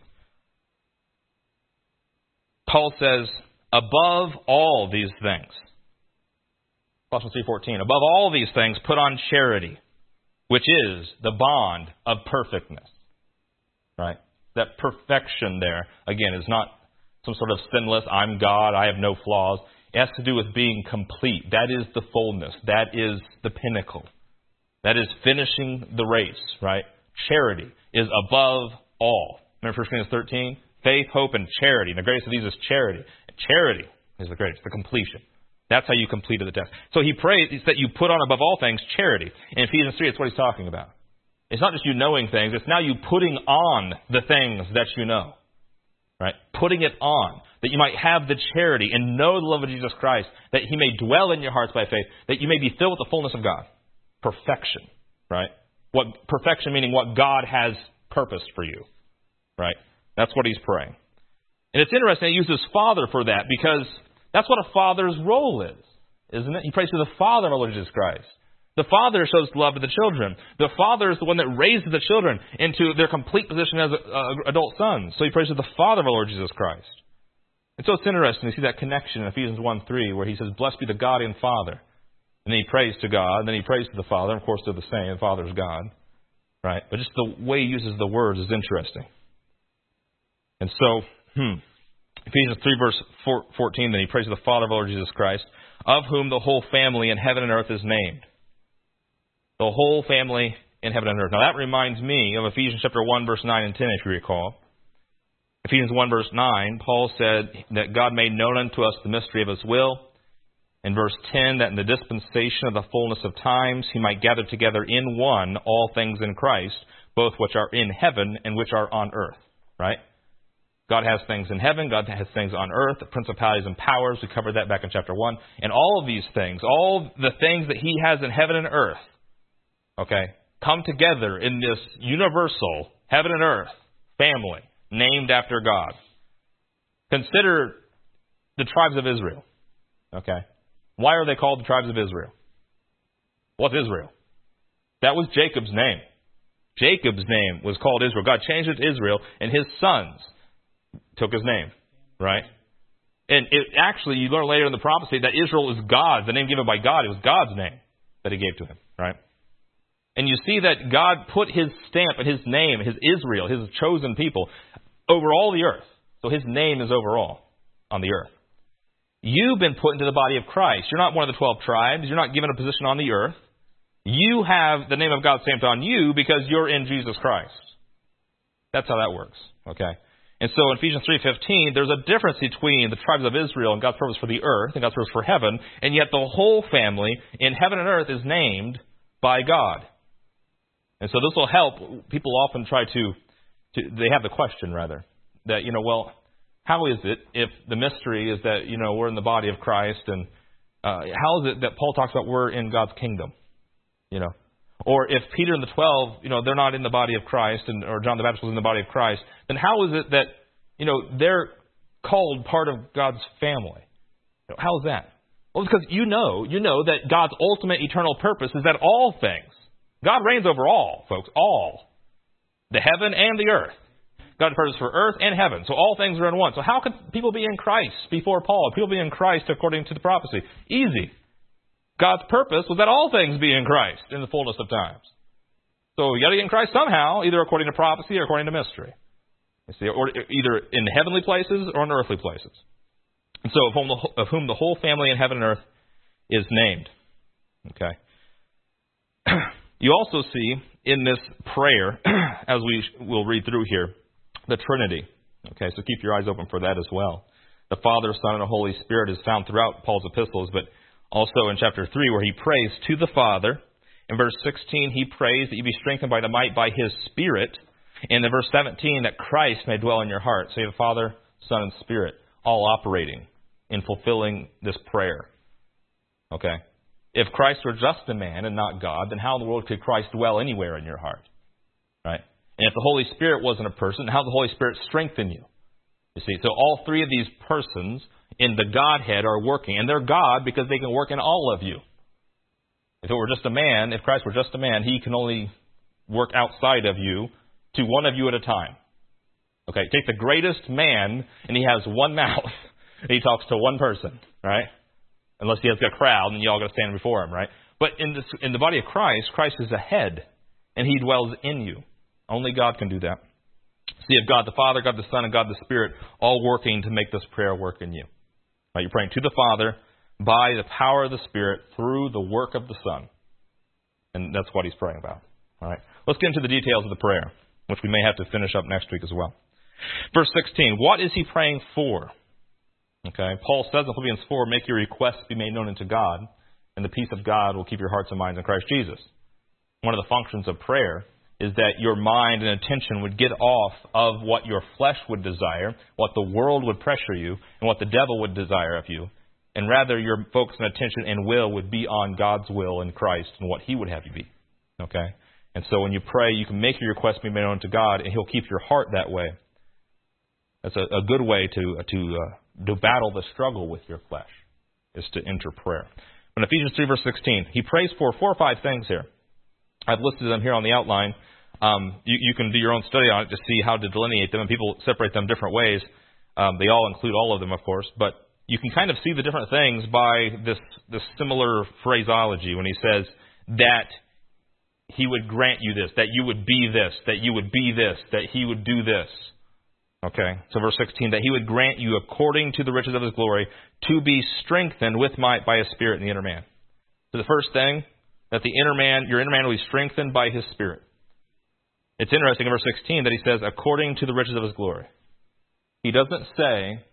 Speaker 1: Paul says, above all these things. Colossians 3:14. Above all these things, put on charity, which is the bond of perfectness. Right? That perfection there, again, is not some sort of sinless, I'm God, I have no flaws. It has to do with being complete. That is the fullness. That is the pinnacle. That is finishing the race, right? Charity is above all. Remember 1 Corinthians 13? Faith, hope, and charity. And the greatest of these is charity. Charity is the greatest, the completion. That's how you completed the test. So he prays that you put on above all things charity. In Ephesians 3, it's what he's talking about. It's not just you knowing things. It's now you putting on the things that you know. Right? Putting it on. That you might have the charity and know the love of Jesus Christ. That he may dwell in your hearts by faith. That you may be filled with the fullness of God. Perfection. Right? Perfection meaning what God has purposed for you. Right? That's what he's praying. And it's interesting it uses Father for that because that's what a father's role is, isn't it? He prays to the Father of our Lord Jesus Christ. The Father shows love to the children. The Father is the one that raises the children into their complete position as adult sons. So he prays to the Father of our Lord Jesus Christ. And so it's interesting to see that connection in Ephesians 1:3 where he says, blessed be the God and Father. And then he prays to God, and then he prays to the Father. Of course, they're the same. The Father is God. Right? But just the way he uses the words is interesting. And so, Ephesians 3 verse 14, then he prays to the Father of our Lord Jesus Christ, of whom the whole family in heaven and earth is named. The whole family in heaven and earth. Now that reminds me of Ephesians chapter 1 verse 9 and 10, if you recall. Ephesians 1 verse 9, Paul said that God made known unto us the mystery of his will. In verse 10, that in the dispensation of the fullness of times he might gather together in one all things in Christ, both which are in heaven and which are on earth. Right? God has things in heaven. God has things on earth, the principalities and powers. We covered that back in chapter 1. And all of these things, all the things that he has in heaven and earth, okay, come together in this universal heaven and earth family named after God. Consider the tribes of Israel. Okay. Why are they called the tribes of Israel? What's Israel? That was Jacob's name. Jacob's name was called Israel. God changed it to Israel, and his sons took his name, right? And it actually, you learn later in the prophecy that Israel is God, the name given by God. It was God's name that he gave to him, right? And you see that God put his stamp and his name, his Israel, his chosen people, over all the earth. So his name is over all on the earth. You've been put into the body of Christ. You're not one of the 12 tribes. You're not given a position on the earth. You have the name of God stamped on you because you're in Jesus Christ. That's how that works, okay? And so in Ephesians 3:15, there's a difference between the tribes of Israel and God's purpose for the earth and God's purpose for heaven, and yet the whole family in heaven and earth is named by God. And so this will help. People often try to they have the question, rather, that, well, how is it if the mystery is that, we're in the body of Christ, and how is it that Paul talks about we're in God's kingdom? Or if Peter and the 12, they're not in the body of Christ, or John the Baptist was in the body of Christ, then how is it that, they're called part of God's family? How is that? Well, it's because you know that God's ultimate eternal purpose is that all things, God reigns over all, folks, all, the heaven and the earth. God's purpose for earth and heaven. So all things are in one. So how could people be in Christ before Paul? People be in Christ according to the prophecy? Easy. God's purpose was that all things be in Christ in the fullness of times. So you got to get in Christ somehow, either according to prophecy or according to mystery. You see, or either in heavenly places or in earthly places. And so of whom the whole family in heaven and earth is named. Okay. You also see in this prayer, as we will read through here, the Trinity. Okay, so keep your eyes open for that as well. The Father, Son, and the Holy Spirit is found throughout Paul's epistles, but also in chapter 3 where he prays to the Father. In verse 16, he prays that you be strengthened by the might by his Spirit. And in verse 17, that Christ may dwell in your heart. So you have Father, Son, and Spirit all operating in fulfilling this prayer. Okay? If Christ were just a man and not God, then how in the world could Christ dwell anywhere in your heart? Right? And if the Holy Spirit wasn't a person, how does the Holy Spirit strengthen you? You see, so all three of these persons in the Godhead are working. And they're God because they can work in all of you. If it were just a man, if Christ were just a man, he can only work outside of you to one of you at a time. Okay, take the greatest man and he has one mouth. And he talks to one person, right? Unless he has a crowd and you all got to stand before him, right? But in the body of Christ, Christ is the head and he dwells in you. Only God can do that. So you have God the Father, God the Son, and God the Spirit all working to make this prayer work in you. Right, you're praying to the Father by the power of the Spirit through the work of the Son. And that's what he's praying about. All right. Let's get into the details of the prayer, which we may have to finish up next week as well. Verse 16, what is he praying for? Okay, Paul says in Philippians 4, make your requests be made known unto God, and the peace of God will keep your hearts and minds in Christ Jesus. One of the functions of prayer is that your mind and attention would get off of what your flesh would desire, what the world would pressure you, and what the devil would desire of you. And rather, your focus and attention and will would be on God's will in Christ and what he would have you be. Okay? And so when you pray, you can make your request be made known to God, and he'll keep your heart that way. That's a good way to battle the struggle with your flesh, is to enter prayer. In Ephesians 3, verse 16, he prays for 4 or 5 things here. I've listed them here on the outline. You can do your own study on it to see how to delineate them, and people separate them different ways. They all include all of them, of course, but you can kind of see the different things by this similar phraseology when he says that he would grant you this, that you would be this, that you would be this, that he would do this. Okay, so verse 16, that he would grant you according to the riches of his glory to be strengthened with might by his Spirit in the inner man. So the first thing, that your inner man will be strengthened by his Spirit. It's interesting in verse 16 that he says, according to the riches of his glory. He doesn't say,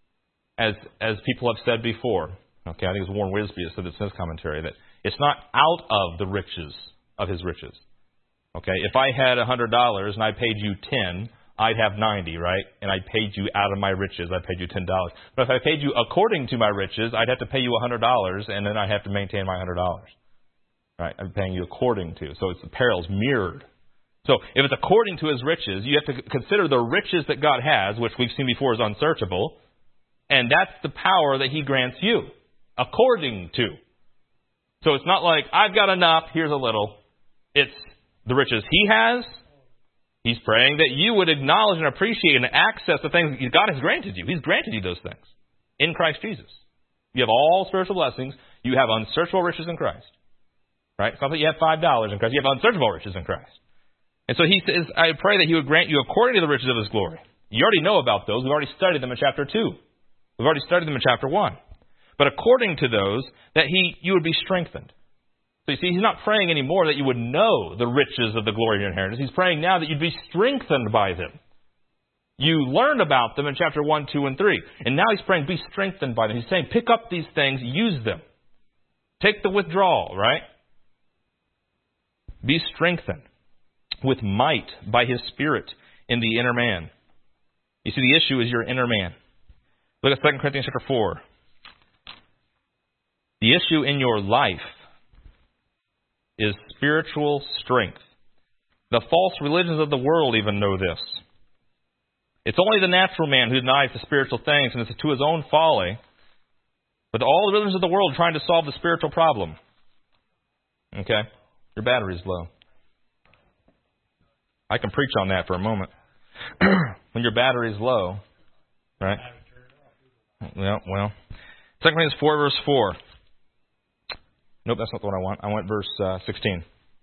Speaker 1: as people have said before, okay, I think it was Warren Wisby that said this in his commentary, that it's not out of the riches of his riches. Okay, if I had $100 and I paid you 10, I'd have 90, right? And I paid you out of my riches. I paid you $10. But if I paid you according to my riches, I'd have to pay you $100, and then I'd have to maintain my $100. Right? I'm paying you according to. So it's the parallels mirrored. So if it's according to his riches, you have to consider the riches that God has, which we've seen before is unsearchable, and that's the power that he grants you, according to. So it's not like, I've got enough, here's a little. It's the riches he has. He's praying that you would acknowledge and appreciate and access the things that God has granted you. He's granted you those things in Christ Jesus. You have all spiritual blessings. You have unsearchable riches in Christ. Right? It's not that you have $5 in Christ. You have unsearchable riches in Christ. And so he says, I pray that he would grant you according to the riches of his glory. You already know about those. We've already studied them in chapter 2. We've already studied them in chapter 1. But according to those, that you would be strengthened. So you see, he's not praying anymore that you would know the riches of the glory of your inheritance. He's praying now that you'd be strengthened by them. You learned about them in chapter 1, 2, and 3. And now he's praying, be strengthened by them. He's saying, pick up these things, use them. Take the withdrawal, right? Be strengthened with might by his Spirit in the inner man. You see, the issue is your inner man. Look at 2 Corinthians chapter 4. The issue in your life is spiritual strength. The false religions of the world even know this. It's only the natural man who denies the spiritual things, and it's to his own folly. But all the religions of the world are trying to solve the spiritual problem. Okay? Your battery's low. I can preach on that for a moment. When your battery's low, right? Well, 2 Corinthians 4, verse 4. Nope, that's not the one I want. I want verse 16.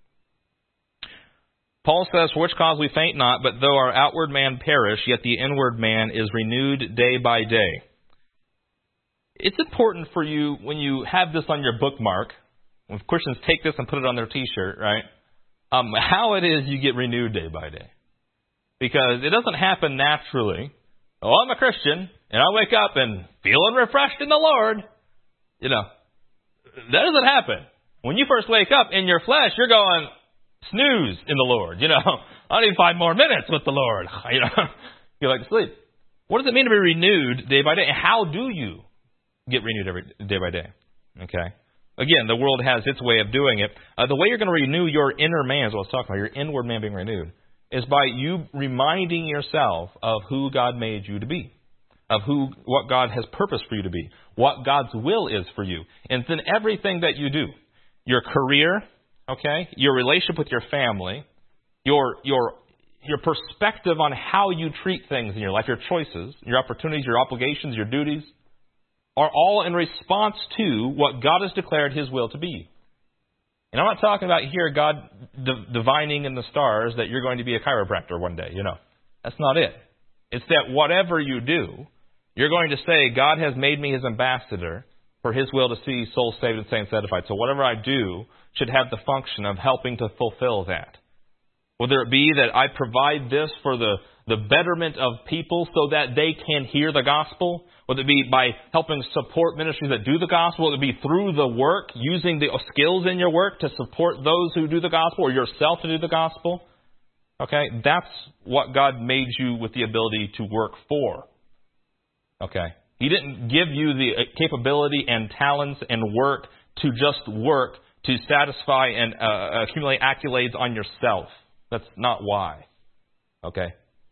Speaker 1: Paul says, for which cause we faint not, but though our outward man perish, yet the inward man is renewed day by day. It's important for you, when you have this on your bookmark, when Christians take this and put it on their t-shirt, right, how it is you get renewed day by day. Because it doesn't happen naturally. Oh, I'm a Christian, and I wake up and feeling refreshed in the Lord. You know, that doesn't happen. When you first wake up in your flesh, you're going, snooze in the Lord. You know, I need 5 more minutes with the Lord. You know, you like to sleep. What does it mean to be renewed day by day? And how do you get renewed every day by day? Okay. Again, the world has its way of doing it. The way you're going to renew your inner man, is what I was talking about, your inward man being renewed, is by you reminding yourself of who God made you to be, of what God has purposed for you to be, what God's will is for you. And then everything that you do, your career, okay, your relationship with your family, your perspective on how you treat things in your life, your choices, your opportunities, your obligations, your duties, are all in response to what God has declared his will to be. And I'm not talking about here God divining in the stars that you're going to be a chiropractor one day, you know. That's not it. It's that whatever you do, you're going to say, God has made me his ambassador for his will to see souls saved and saints edified. So whatever I do should have the function of helping to fulfill that. Whether it be that I provide this for the betterment of people so that they can hear the gospel, whether it be by helping support ministries that do the gospel, whether it be through the work, using the skills in your work to support those who do the gospel or yourself to do the gospel. Okay, that's what God made you with the ability to work for. Okay, he didn't give you the capability and talents and work to just work to satisfy and accumulate accolades on yourself. That's not why. Okay.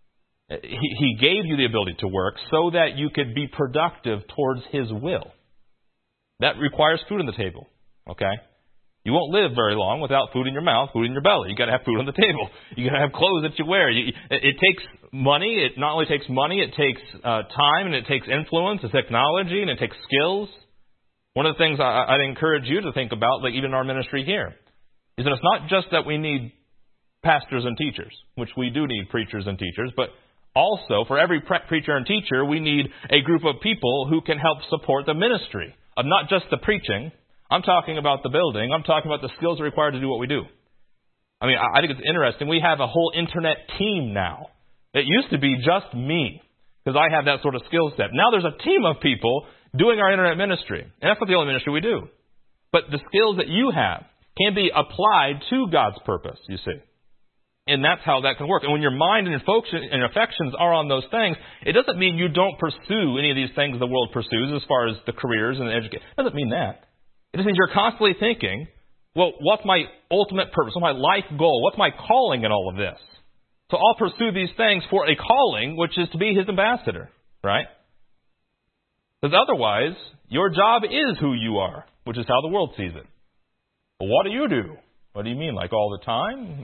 Speaker 1: He gave you the ability to work so that you could be productive towards His will. That requires food on the table. Okay? You won't live very long without food in your mouth, food in your belly. You got to have food on the table. You got to have clothes that you wear. It takes money. It not only takes money, it takes time, and it takes influence, and technology, and it takes skills. One of the things I'd encourage you to think about, like even our ministry here, is that it's not just that we need pastors and teachers, which we do need preachers and teachers, but also for every preacher and teacher, we need a group of people who can help support the ministry of not just the preaching. I'm talking about the building. I'm talking about the skills required to do what we do. I mean, I think it's interesting. We have a whole internet team now. It used to be just me, because I have that sort of skill set. Now there's a team of people doing our internet ministry. And that's not the only ministry we do. But the skills that you have can be applied to God's purpose, you see. And that's how that can work. And when your mind and your affections are on those things, it doesn't mean you don't pursue any of these things the world pursues as far as the careers and the education. It doesn't mean that. It just means you're constantly thinking, well, what's my ultimate purpose? What's my life goal? What's my calling in all of this? So I'll pursue these things for a calling, which is to be His ambassador, right? Because otherwise, your job is who you are, which is how the world sees it. Well, what do you do? What do you mean, like all the time?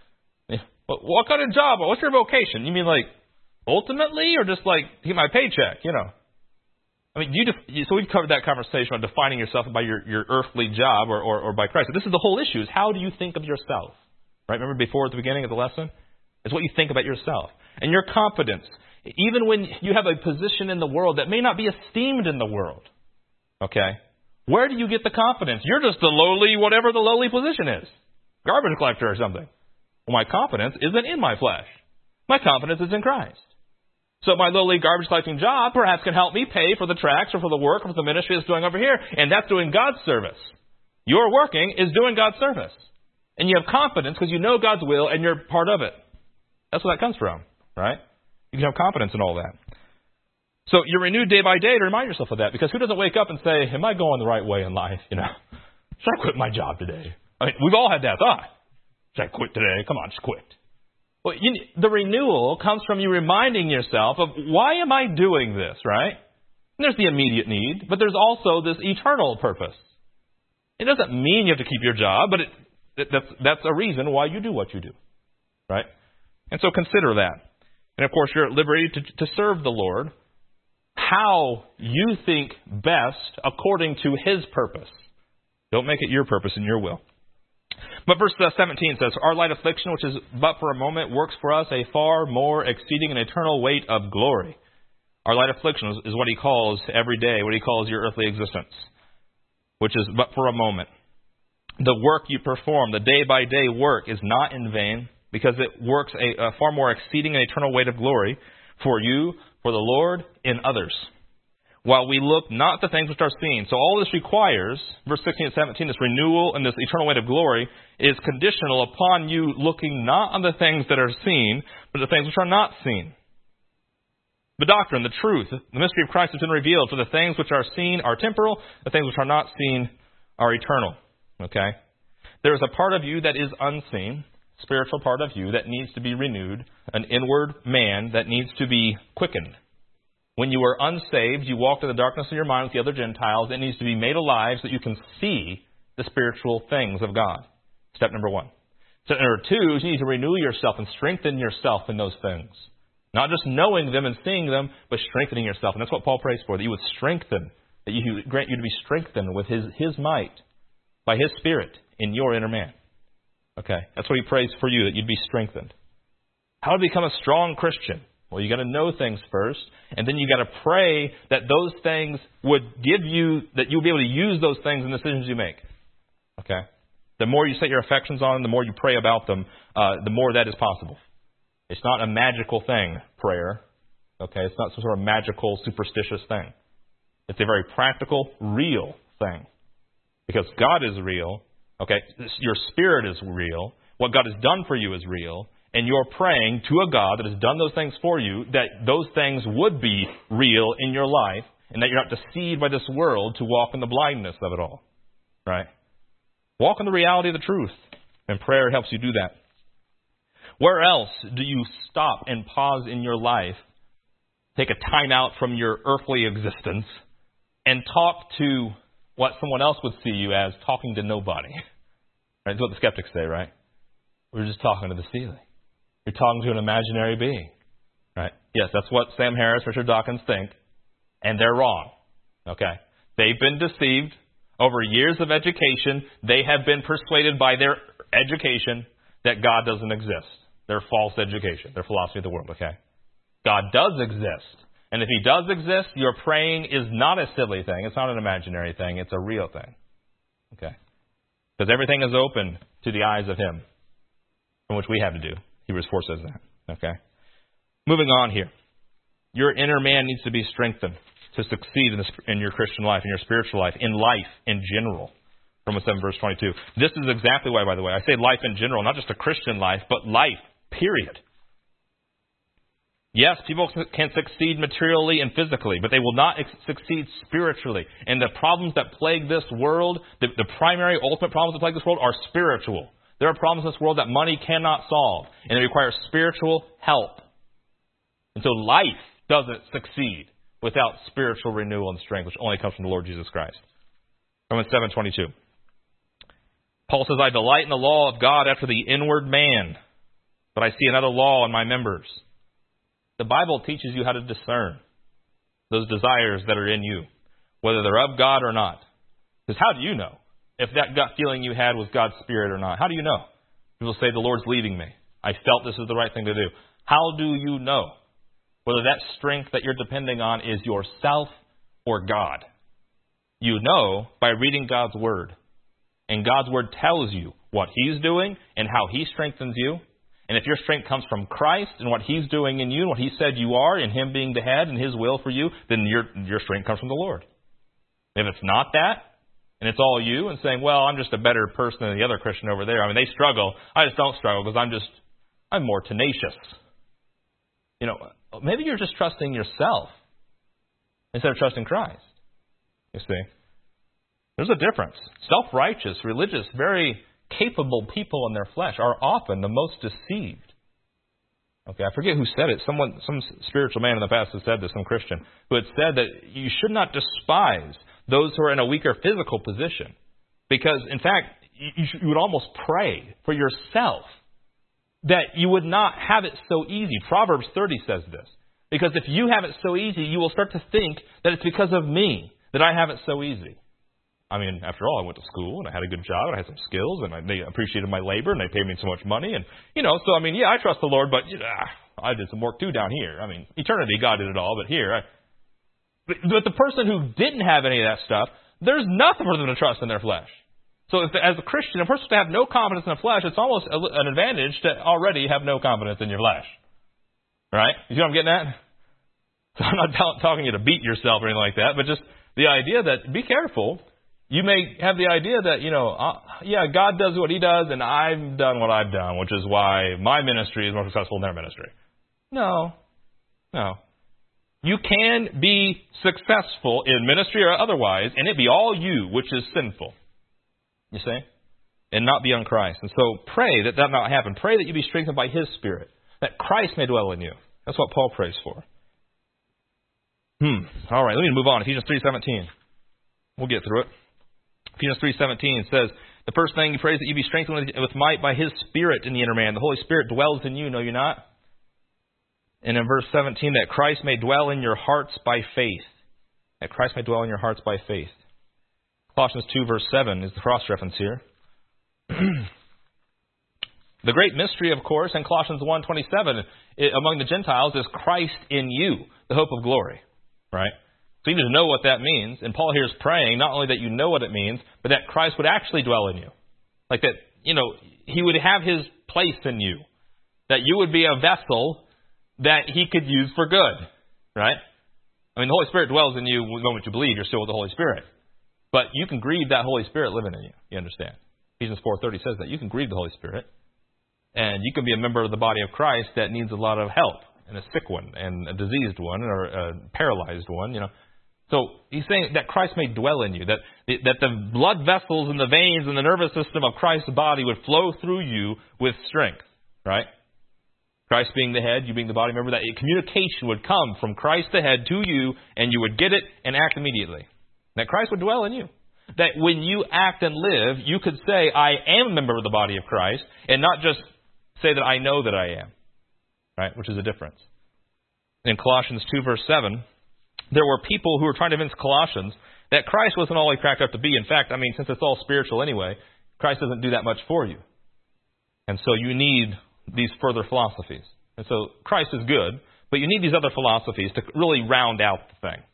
Speaker 1: What kind of job? What's your vocation? You mean like ultimately, or just like to get my paycheck, you know? I mean, so we've covered that conversation on defining yourself by your earthly job or by Christ. But this is the whole issue, is how do you think of yourself? Right? Remember before at the beginning of the lesson? It's what you think about yourself. And your confidence, even when you have a position in the world that may not be esteemed in the world. Okay? Where do you get the confidence? You're just the lowly, whatever the lowly position is. Garbage collector or something. Well, my confidence isn't in my flesh. My confidence is in Christ. So my lowly garbage collecting job perhaps can help me pay for the tracts or for the work or for the ministry that's doing over here. And that's doing God's service. Your working is doing God's service. And you have confidence because you know God's will and you're part of it. That's where that comes from, right? You can have confidence in all that. So you're renewed day by day to remind yourself of that, because who doesn't wake up and say, am I going the right way in life? You know, should I quit my job today? I mean, we've all had that thought. Should I quit today? Come on, just quit. Well, the renewal comes from you reminding yourself of, why am I doing this, right? And there's the immediate need, but there's also this eternal purpose. It doesn't mean you have to keep your job, but that's a reason why you do what you do, right? And so consider that. And of course, you're at liberty to serve the Lord how you think best according to His purpose. Don't make it your purpose and your will. But verse 17 says, our light affliction, which is but for a moment, works for us a far more exceeding and eternal weight of glory. Our light affliction is what He calls every day, what He calls your earthly existence, which is but for a moment. The work you perform, the day-by-day work, is not in vain, because it works a far more exceeding and eternal weight of glory for you, for the Lord, in others. While we look not at the things which are seen. So all this requires, verse 16 and 17, this renewal and this eternal weight of glory is conditional upon you looking not on the things that are seen, but the things which are not seen. The doctrine, the truth, the mystery of Christ has been revealed. For the things which are seen are temporal, the things which are not seen are eternal. Okay? There is a part of you that is unseen, spiritual part of you that needs to be renewed, an inward man that needs to be quickened. When you were unsaved, you walked in the darkness of your mind with the other Gentiles. It needs to be made alive so that you can see the spiritual things of God. Step number one. Step number two is you need to renew yourself and strengthen yourself in those things. Not just knowing them and seeing them, but strengthening yourself. And that's what Paul prays for, that you would strengthen, that He would grant you to be strengthened with His might, by His Spirit in your inner man. Okay, that's what He prays for you, that you'd be strengthened. How to become a strong Christian? Well, you got to know things first, and then you got to pray that those things would give you, that you'll be able to use those things in the decisions you make. Okay? The more you set your affections on them, the more you pray about them, the more that is possible. It's not a magical thing, prayer. Okay? It's not some sort of magical, superstitious thing. It's a very practical, real thing. Because God is real. Okay? Your spirit is real. What God has done for you is real. And you're praying to a God that has done those things for you, that those things would be real in your life, and that you're not deceived by this world to walk in the blindness of it all. Right? Walk in the reality of the truth. And prayer helps you do that. Where else do you stop and pause in your life, take a time out from your earthly existence, and talk to what someone else would see you as talking to nobody? Right? That's what the skeptics say, right? We're just talking to the ceiling. You're talking to an imaginary being. Right? Yes, that's what Sam Harris, Richard Dawkins think, and they're wrong. Okay? They've been deceived over years of education. They have been persuaded by their education that God doesn't exist. Their false education, their philosophy of the world, okay? God does exist. And if He does exist, your praying is not a silly thing. It's not an imaginary thing. It's a real thing. Okay? Because everything is open to the eyes of Him, from which we have to do. Hebrews 4 says that. Okay? Moving on here. Your inner man needs to be strengthened to succeed in your Christian life, in your spiritual life, in general. Romans 7, verse 22. This is exactly why, by the way, I say life in general, not just a Christian life, but life, period. Yes, people can succeed materially and physically, but they will not succeed spiritually. And the problems that plague this world, the primary, ultimate problems that plague this world are spiritual. There are problems in this world that money cannot solve, and they require spiritual help. And so life doesn't succeed without spiritual renewal and strength, which only comes from the Lord Jesus Christ. Romans 7:22. Paul says, I delight in the law of God after the inward man, but I see another law in my members. The Bible teaches you how to discern those desires that are in you, whether they're of God or not. Because how do you know if that gut feeling you had was God's Spirit or not? How do you know? People say, the Lord's leading me. I felt this is the right thing to do. How do you know whether that strength that you're depending on is yourself or God? You know by reading God's Word. And God's Word tells you what He's doing and how He strengthens you. And if your strength comes from Christ and what He's doing in you and what He said you are and Him being the head and His will for you, then your strength comes from the Lord. If it's not that, and it's all you and saying, well, I'm just a better person than the other Christian over there. I mean, they struggle. I just don't struggle because I'm more tenacious. You know, maybe you're just trusting yourself instead of trusting Christ. You see? There's a difference. Self-righteous, religious, very capable people in their flesh are often the most deceived. Okay, I forget who said it. Some spiritual man in the past has said this, some Christian, who had said that you should not despise those who are in a weaker physical position. Because, in fact, you would almost pray for yourself that you would not have it so easy. Proverbs 30 says this. Because if you have it so easy, you will start to think that it's because of me that I have it so easy. I mean, after all, I went to school and I had a good job and I had some skills and they appreciated my labor and they paid me so much money. And, so, I mean, yeah, I trust the Lord, but I did some work too down here. I mean, eternity, God did it all, but here. But the person who didn't have any of that stuff, there's nothing for them to trust in their flesh. So as a Christian, a person to have no confidence in the flesh, it's almost an advantage to already have no confidence in your flesh. Right? You see what I'm getting at? So I'm not talking you to beat yourself or anything like that, but just the idea that be careful. You may have the idea that, God does what He does and I've done what I've done, which is why my ministry is more successful than their ministry. No. You can be successful in ministry or otherwise, and it be all you, which is sinful. You see? And not be on Christ. And so pray that not happen. Pray that you be strengthened by His Spirit, that Christ may dwell in you. That's what Paul prays for. All right, let me move on. Ephesians 3:17. We'll get through it. Ephesians 3:17 says, the first thing he prays that you be strengthened with might by His Spirit in the inner man. The Holy Spirit dwells in you, know you not? And in verse 17, that Christ may dwell in your hearts by faith. That Christ may dwell in your hearts by faith. Colossians 2 verse 7 is the cross-reference here. The great mystery, of course, in Colossians 1:27, among the Gentiles is Christ in you, the hope of glory. Right? So you need to know what that means. And Paul here is praying not only that you know what it means, but that Christ would actually dwell in you. Like that, He would have His place in you. That you would be a vessel that He could use for good. Right? I mean, the Holy Spirit dwells in you the moment you believe. You're still with the Holy Spirit. But you can grieve that Holy Spirit living in you. You understand? Ephesians 4:30 says that. You can grieve the Holy Spirit. And you can be a member of the body of Christ that needs a lot of help. And a sick one, and a diseased one, or a paralyzed one, So he's saying that Christ may dwell in you, that the blood vessels and the veins and the nervous system of Christ's body would flow through you with strength, right? Christ being the head, you being the body. Remember that communication would come from Christ the head to you, and you would get it and act immediately. That Christ would dwell in you. That when you act and live, you could say, I am a member of the body of Christ, and not just say that I know that I am. Right? Which is a difference. In Colossians 2, verse 7, there were people who were trying to convince Colossians that Christ wasn't all he cracked up to be. In fact, since it's all spiritual anyway, Christ doesn't do that much for you. And so you need these further philosophies. And so Christ is good, but you need these other philosophies to really round out the thing.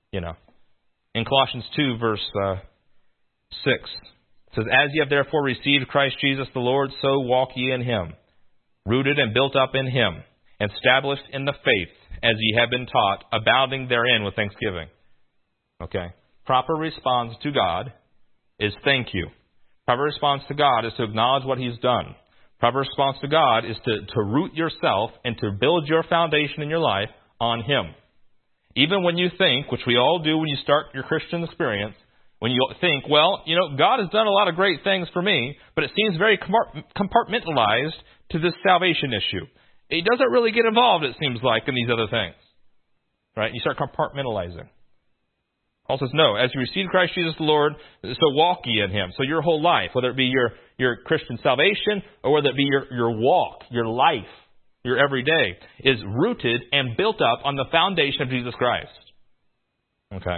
Speaker 1: In Colossians 2, verse 6, it says, As ye have therefore received Christ Jesus the Lord, so walk ye in him, rooted and built up in him, and established in the faith, as ye have been taught, abounding therein with thanksgiving. Okay. Proper response to God is thank you. Proper response to God is to acknowledge what he's done. Proper response to God is to root yourself and to build your foundation in your life on him. Even when you think, which we all do when you start your Christian experience, when you think, God has done a lot of great things for me, but it seems very compartmentalized to this salvation issue. It doesn't really get involved, it seems like, in these other things. Right? You start compartmentalizing. Paul says, no, as you receive Christ Jesus the Lord, so walk ye in him. So your whole life, whether it be your Christian salvation or whether it be your walk, your life, your everyday, is rooted and built up on the foundation of Jesus Christ. Okay.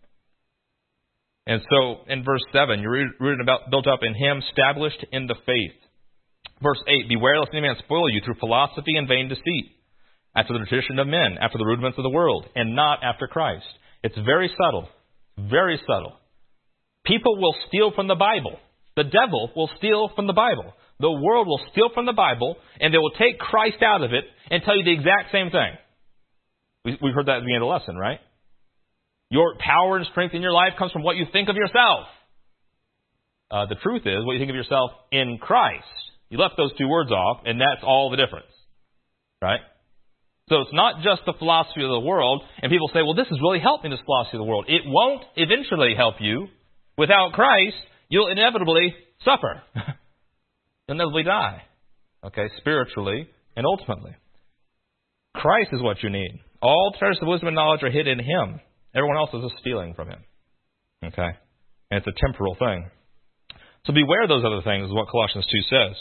Speaker 1: And so in verse 7, you're rooted and built up in him, established in the faith. Verse 8, beware lest any man spoil you through philosophy and vain deceit, after the tradition of men, after the rudiments of the world, and not after Christ. It's very subtle. Very subtle. People will steal from the Bible. The devil will steal from the Bible. The world will steal from the Bible, and they will take Christ out of it and tell you the exact same thing. We've heard that at the beginning of the lesson, right? Your power and strength in your life comes from what you think of yourself. The truth is, what you think of yourself in Christ. You left those two words off, and that's all the difference. Right? So it's not just the philosophy of the world, and people say, well, this has really helped me, this philosophy of the world. It won't eventually help you. Without Christ, you'll inevitably suffer. You'll inevitably die. Okay, spiritually and ultimately. Christ is what you need. All treasures of wisdom and knowledge are hid in him. Everyone else is just stealing from him. Okay? And it's a temporal thing. So beware of those other things, is what Colossians 2 says.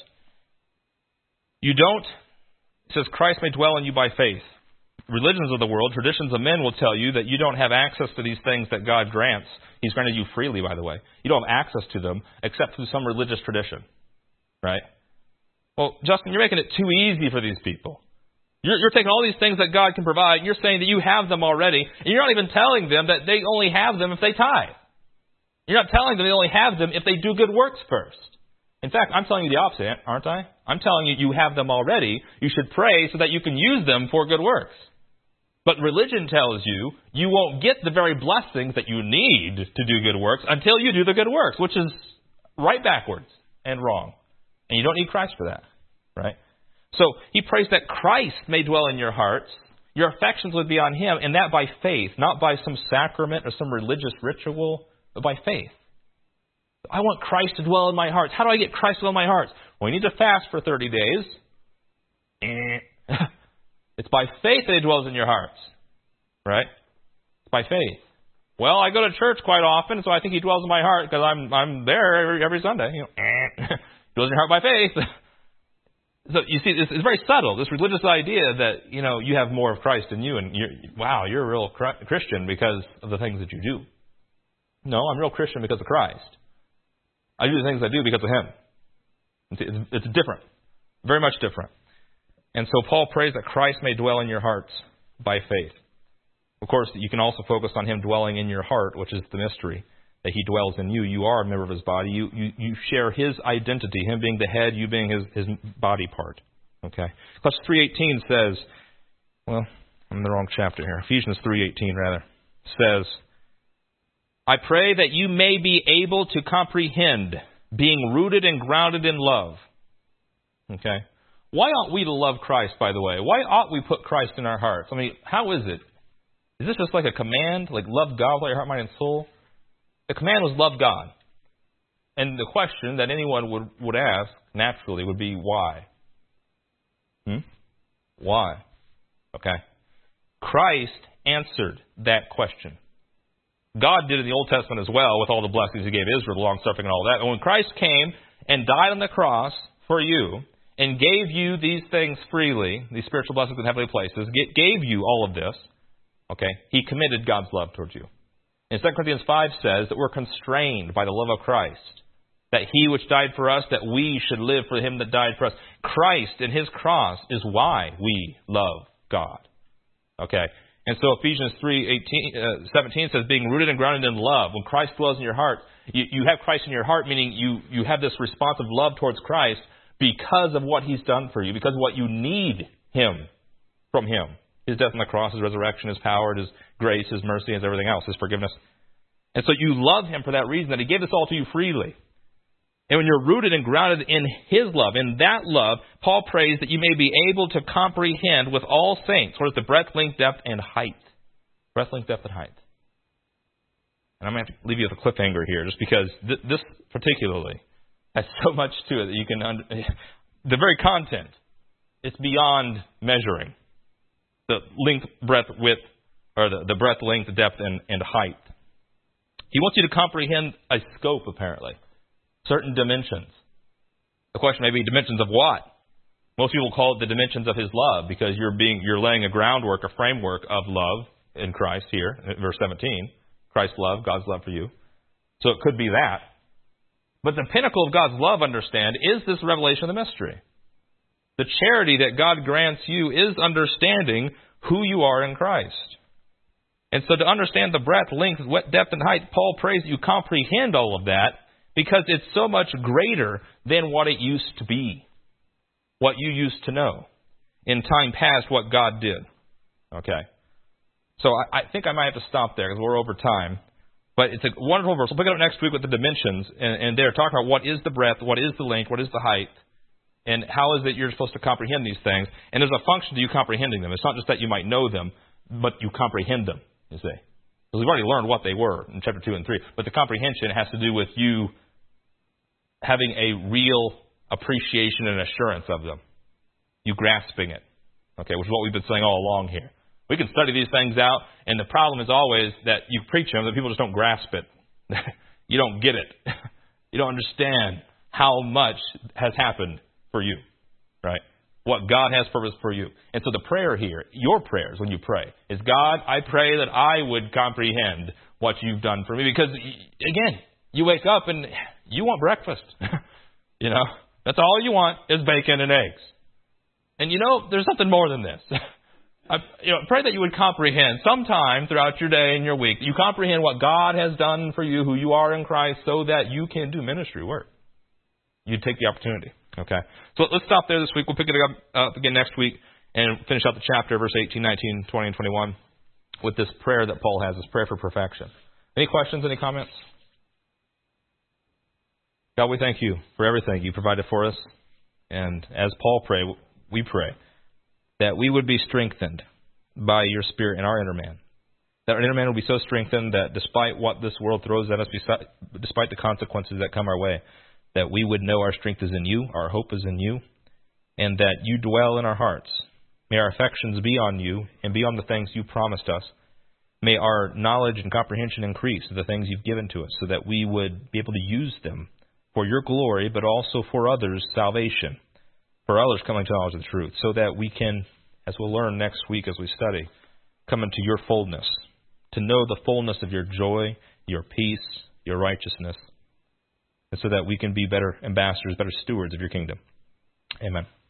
Speaker 1: It says, Christ may dwell in you by faith. Religions of the world, traditions of men will tell you that you don't have access to these things that God grants. He's granted you freely, by the way. You don't have access to them except through some religious tradition. Right? Well, Justin, you're making it too easy for these people. You're taking all these things that God can provide, and you're saying that you have them already, and you're not even telling them that they only have them if they tithe. You're not telling them they only have them if they do good works first. In fact, I'm telling you the opposite, aren't I? I'm telling you have them already. You should pray so that you can use them for good works. But religion tells you you won't get the very blessings that you need to do good works until you do the good works, which is right backwards and wrong. And you don't need Christ for that, right? So he prays that Christ may dwell in your hearts. Your affections would be on him, and that by faith, not by some sacrament or some religious ritual, but by faith. I want Christ to dwell in my hearts. How do I get Christ to dwell in my hearts? Well, you need to fast for 30 days. It's by faith that he dwells in your hearts. Right? It's by faith. Well, I go to church quite often, so I think he dwells in my heart because I'm there every Sunday. He dwells in your heart by faith. So you see, it's very subtle, this religious idea that, you have more of Christ in you, and you're a real Christian because of the things that you do. No, I'm a real Christian because of Christ. I do the things I do because of him. It's different. Very much different. And so Paul prays that Christ may dwell in your hearts by faith. Of course, you can also focus on him dwelling in your heart, which is the mystery, that he dwells in you. You are a member of his body. You share his identity, him being the head, you being his body part. Okay. Colossians 3:18 says, well, I'm in the wrong chapter here. Ephesians 3:18 rather, says, I pray that you may be able to comprehend, being rooted and grounded in love. Okay. Why ought we to love Christ, by the way? Why ought we put Christ in our hearts? How is it? Is this just like a command? Like love God with all your heart, mind, and soul? The command was love God. And the question that anyone would ask naturally would be why? Why? Okay. Christ answered that question. God did in the Old Testament as well with all the blessings He gave Israel, the long-suffering and all that. And when Christ came and died on the cross for you and gave you these things freely, these spiritual blessings in heavenly places, gave you all of this, okay, He committed God's love towards you. And 2 Corinthians 5 says that we're constrained by the love of Christ, that He which died for us, that we should live for Him that died for us. Christ and His cross is why we love God. Okay? And so Ephesians 3:17 says, being rooted and grounded in love. When Christ dwells in your heart, you have Christ in your heart, meaning you have this response of love towards Christ because of what He's done for you, because of what you need from Him. His death on the cross, His resurrection, His power, His grace, His mercy, His everything else, His forgiveness. And so you love Him for that reason, that He gave this all to you freely. And when you're rooted and grounded in His love, in that love, Paul prays that you may be able to comprehend with all saints what is the breadth, length, depth, and height. Breadth, length, depth, and height. And I'm going to have to leave you with a cliffhanger here, just because this particularly has so much to it that you can the very content, it's beyond measuring. The length, breadth, width, or the breadth, length, depth, and height. He wants you to comprehend a scope, apparently. Certain dimensions. The question may be dimensions of what? Most people call it the dimensions of His love, because you're laying a groundwork, a framework of love in Christ here, verse 17. Christ's love, God's love for you. So it could be that. But the pinnacle of God's love, understand, is this revelation of the mystery. The charity that God grants you is understanding who you are in Christ. And so to understand the breadth, length, depth, and height, Paul prays that you comprehend all of that, because it's so much greater than what it used to be, what you used to know in time past, what God did. Okay. So I think I might have to stop there because we're over time. But it's a wonderful verse. We'll pick it up next week with the dimensions, and they're talking about what is the breadth, what is the length, what is the height, and how is it you're supposed to comprehend these things. And there's a function to you comprehending them. It's not just that you might know them, but you comprehend them, you see. Because we've already learned what they were in chapter 2 and 3. But the comprehension has to do with you having a real appreciation and assurance of them. You grasping it. Okay, which is what we've been saying all along here. We can study these things out, and the problem is always that you preach them, that people just don't grasp it. You don't get it. You don't understand how much has happened for you, right? What God has purposed for you. And so the prayer here, your prayers when you pray, is, God, I pray that I would comprehend what you've done for me. Because, again, you wake up and you want breakfast. You know, that's all you want is bacon and eggs. And you know, there's nothing more than this. Pray that you would comprehend sometime throughout your day and your week. You comprehend what God has done for you, who you are in Christ, so that you can do ministry work. You take the opportunity. Okay. So let's stop there this week. We'll pick it up again next week and finish out the chapter, verse 18, 19, 20, and 21, with this prayer that Paul has, this prayer for perfection. Any questions, any comments? God, we thank you for everything you provided for us. And as Paul prayed, we pray that we would be strengthened by your Spirit in our inner man. That our inner man will be so strengthened that despite what this world throws at us, despite the consequences that come our way, that we would know our strength is in you, our hope is in you, and that you dwell in our hearts. May our affections be on you and be on the things you promised us. May our knowledge and comprehension increase of the things you've given to us, so that we would be able to use them for your glory, but also for others' salvation, for others coming to knowledge of the truth, so that we can, as we'll learn next week as we study, come into your fullness, to know the fullness of your joy, your peace, your righteousness, and so that we can be better ambassadors, better stewards of your kingdom. Amen.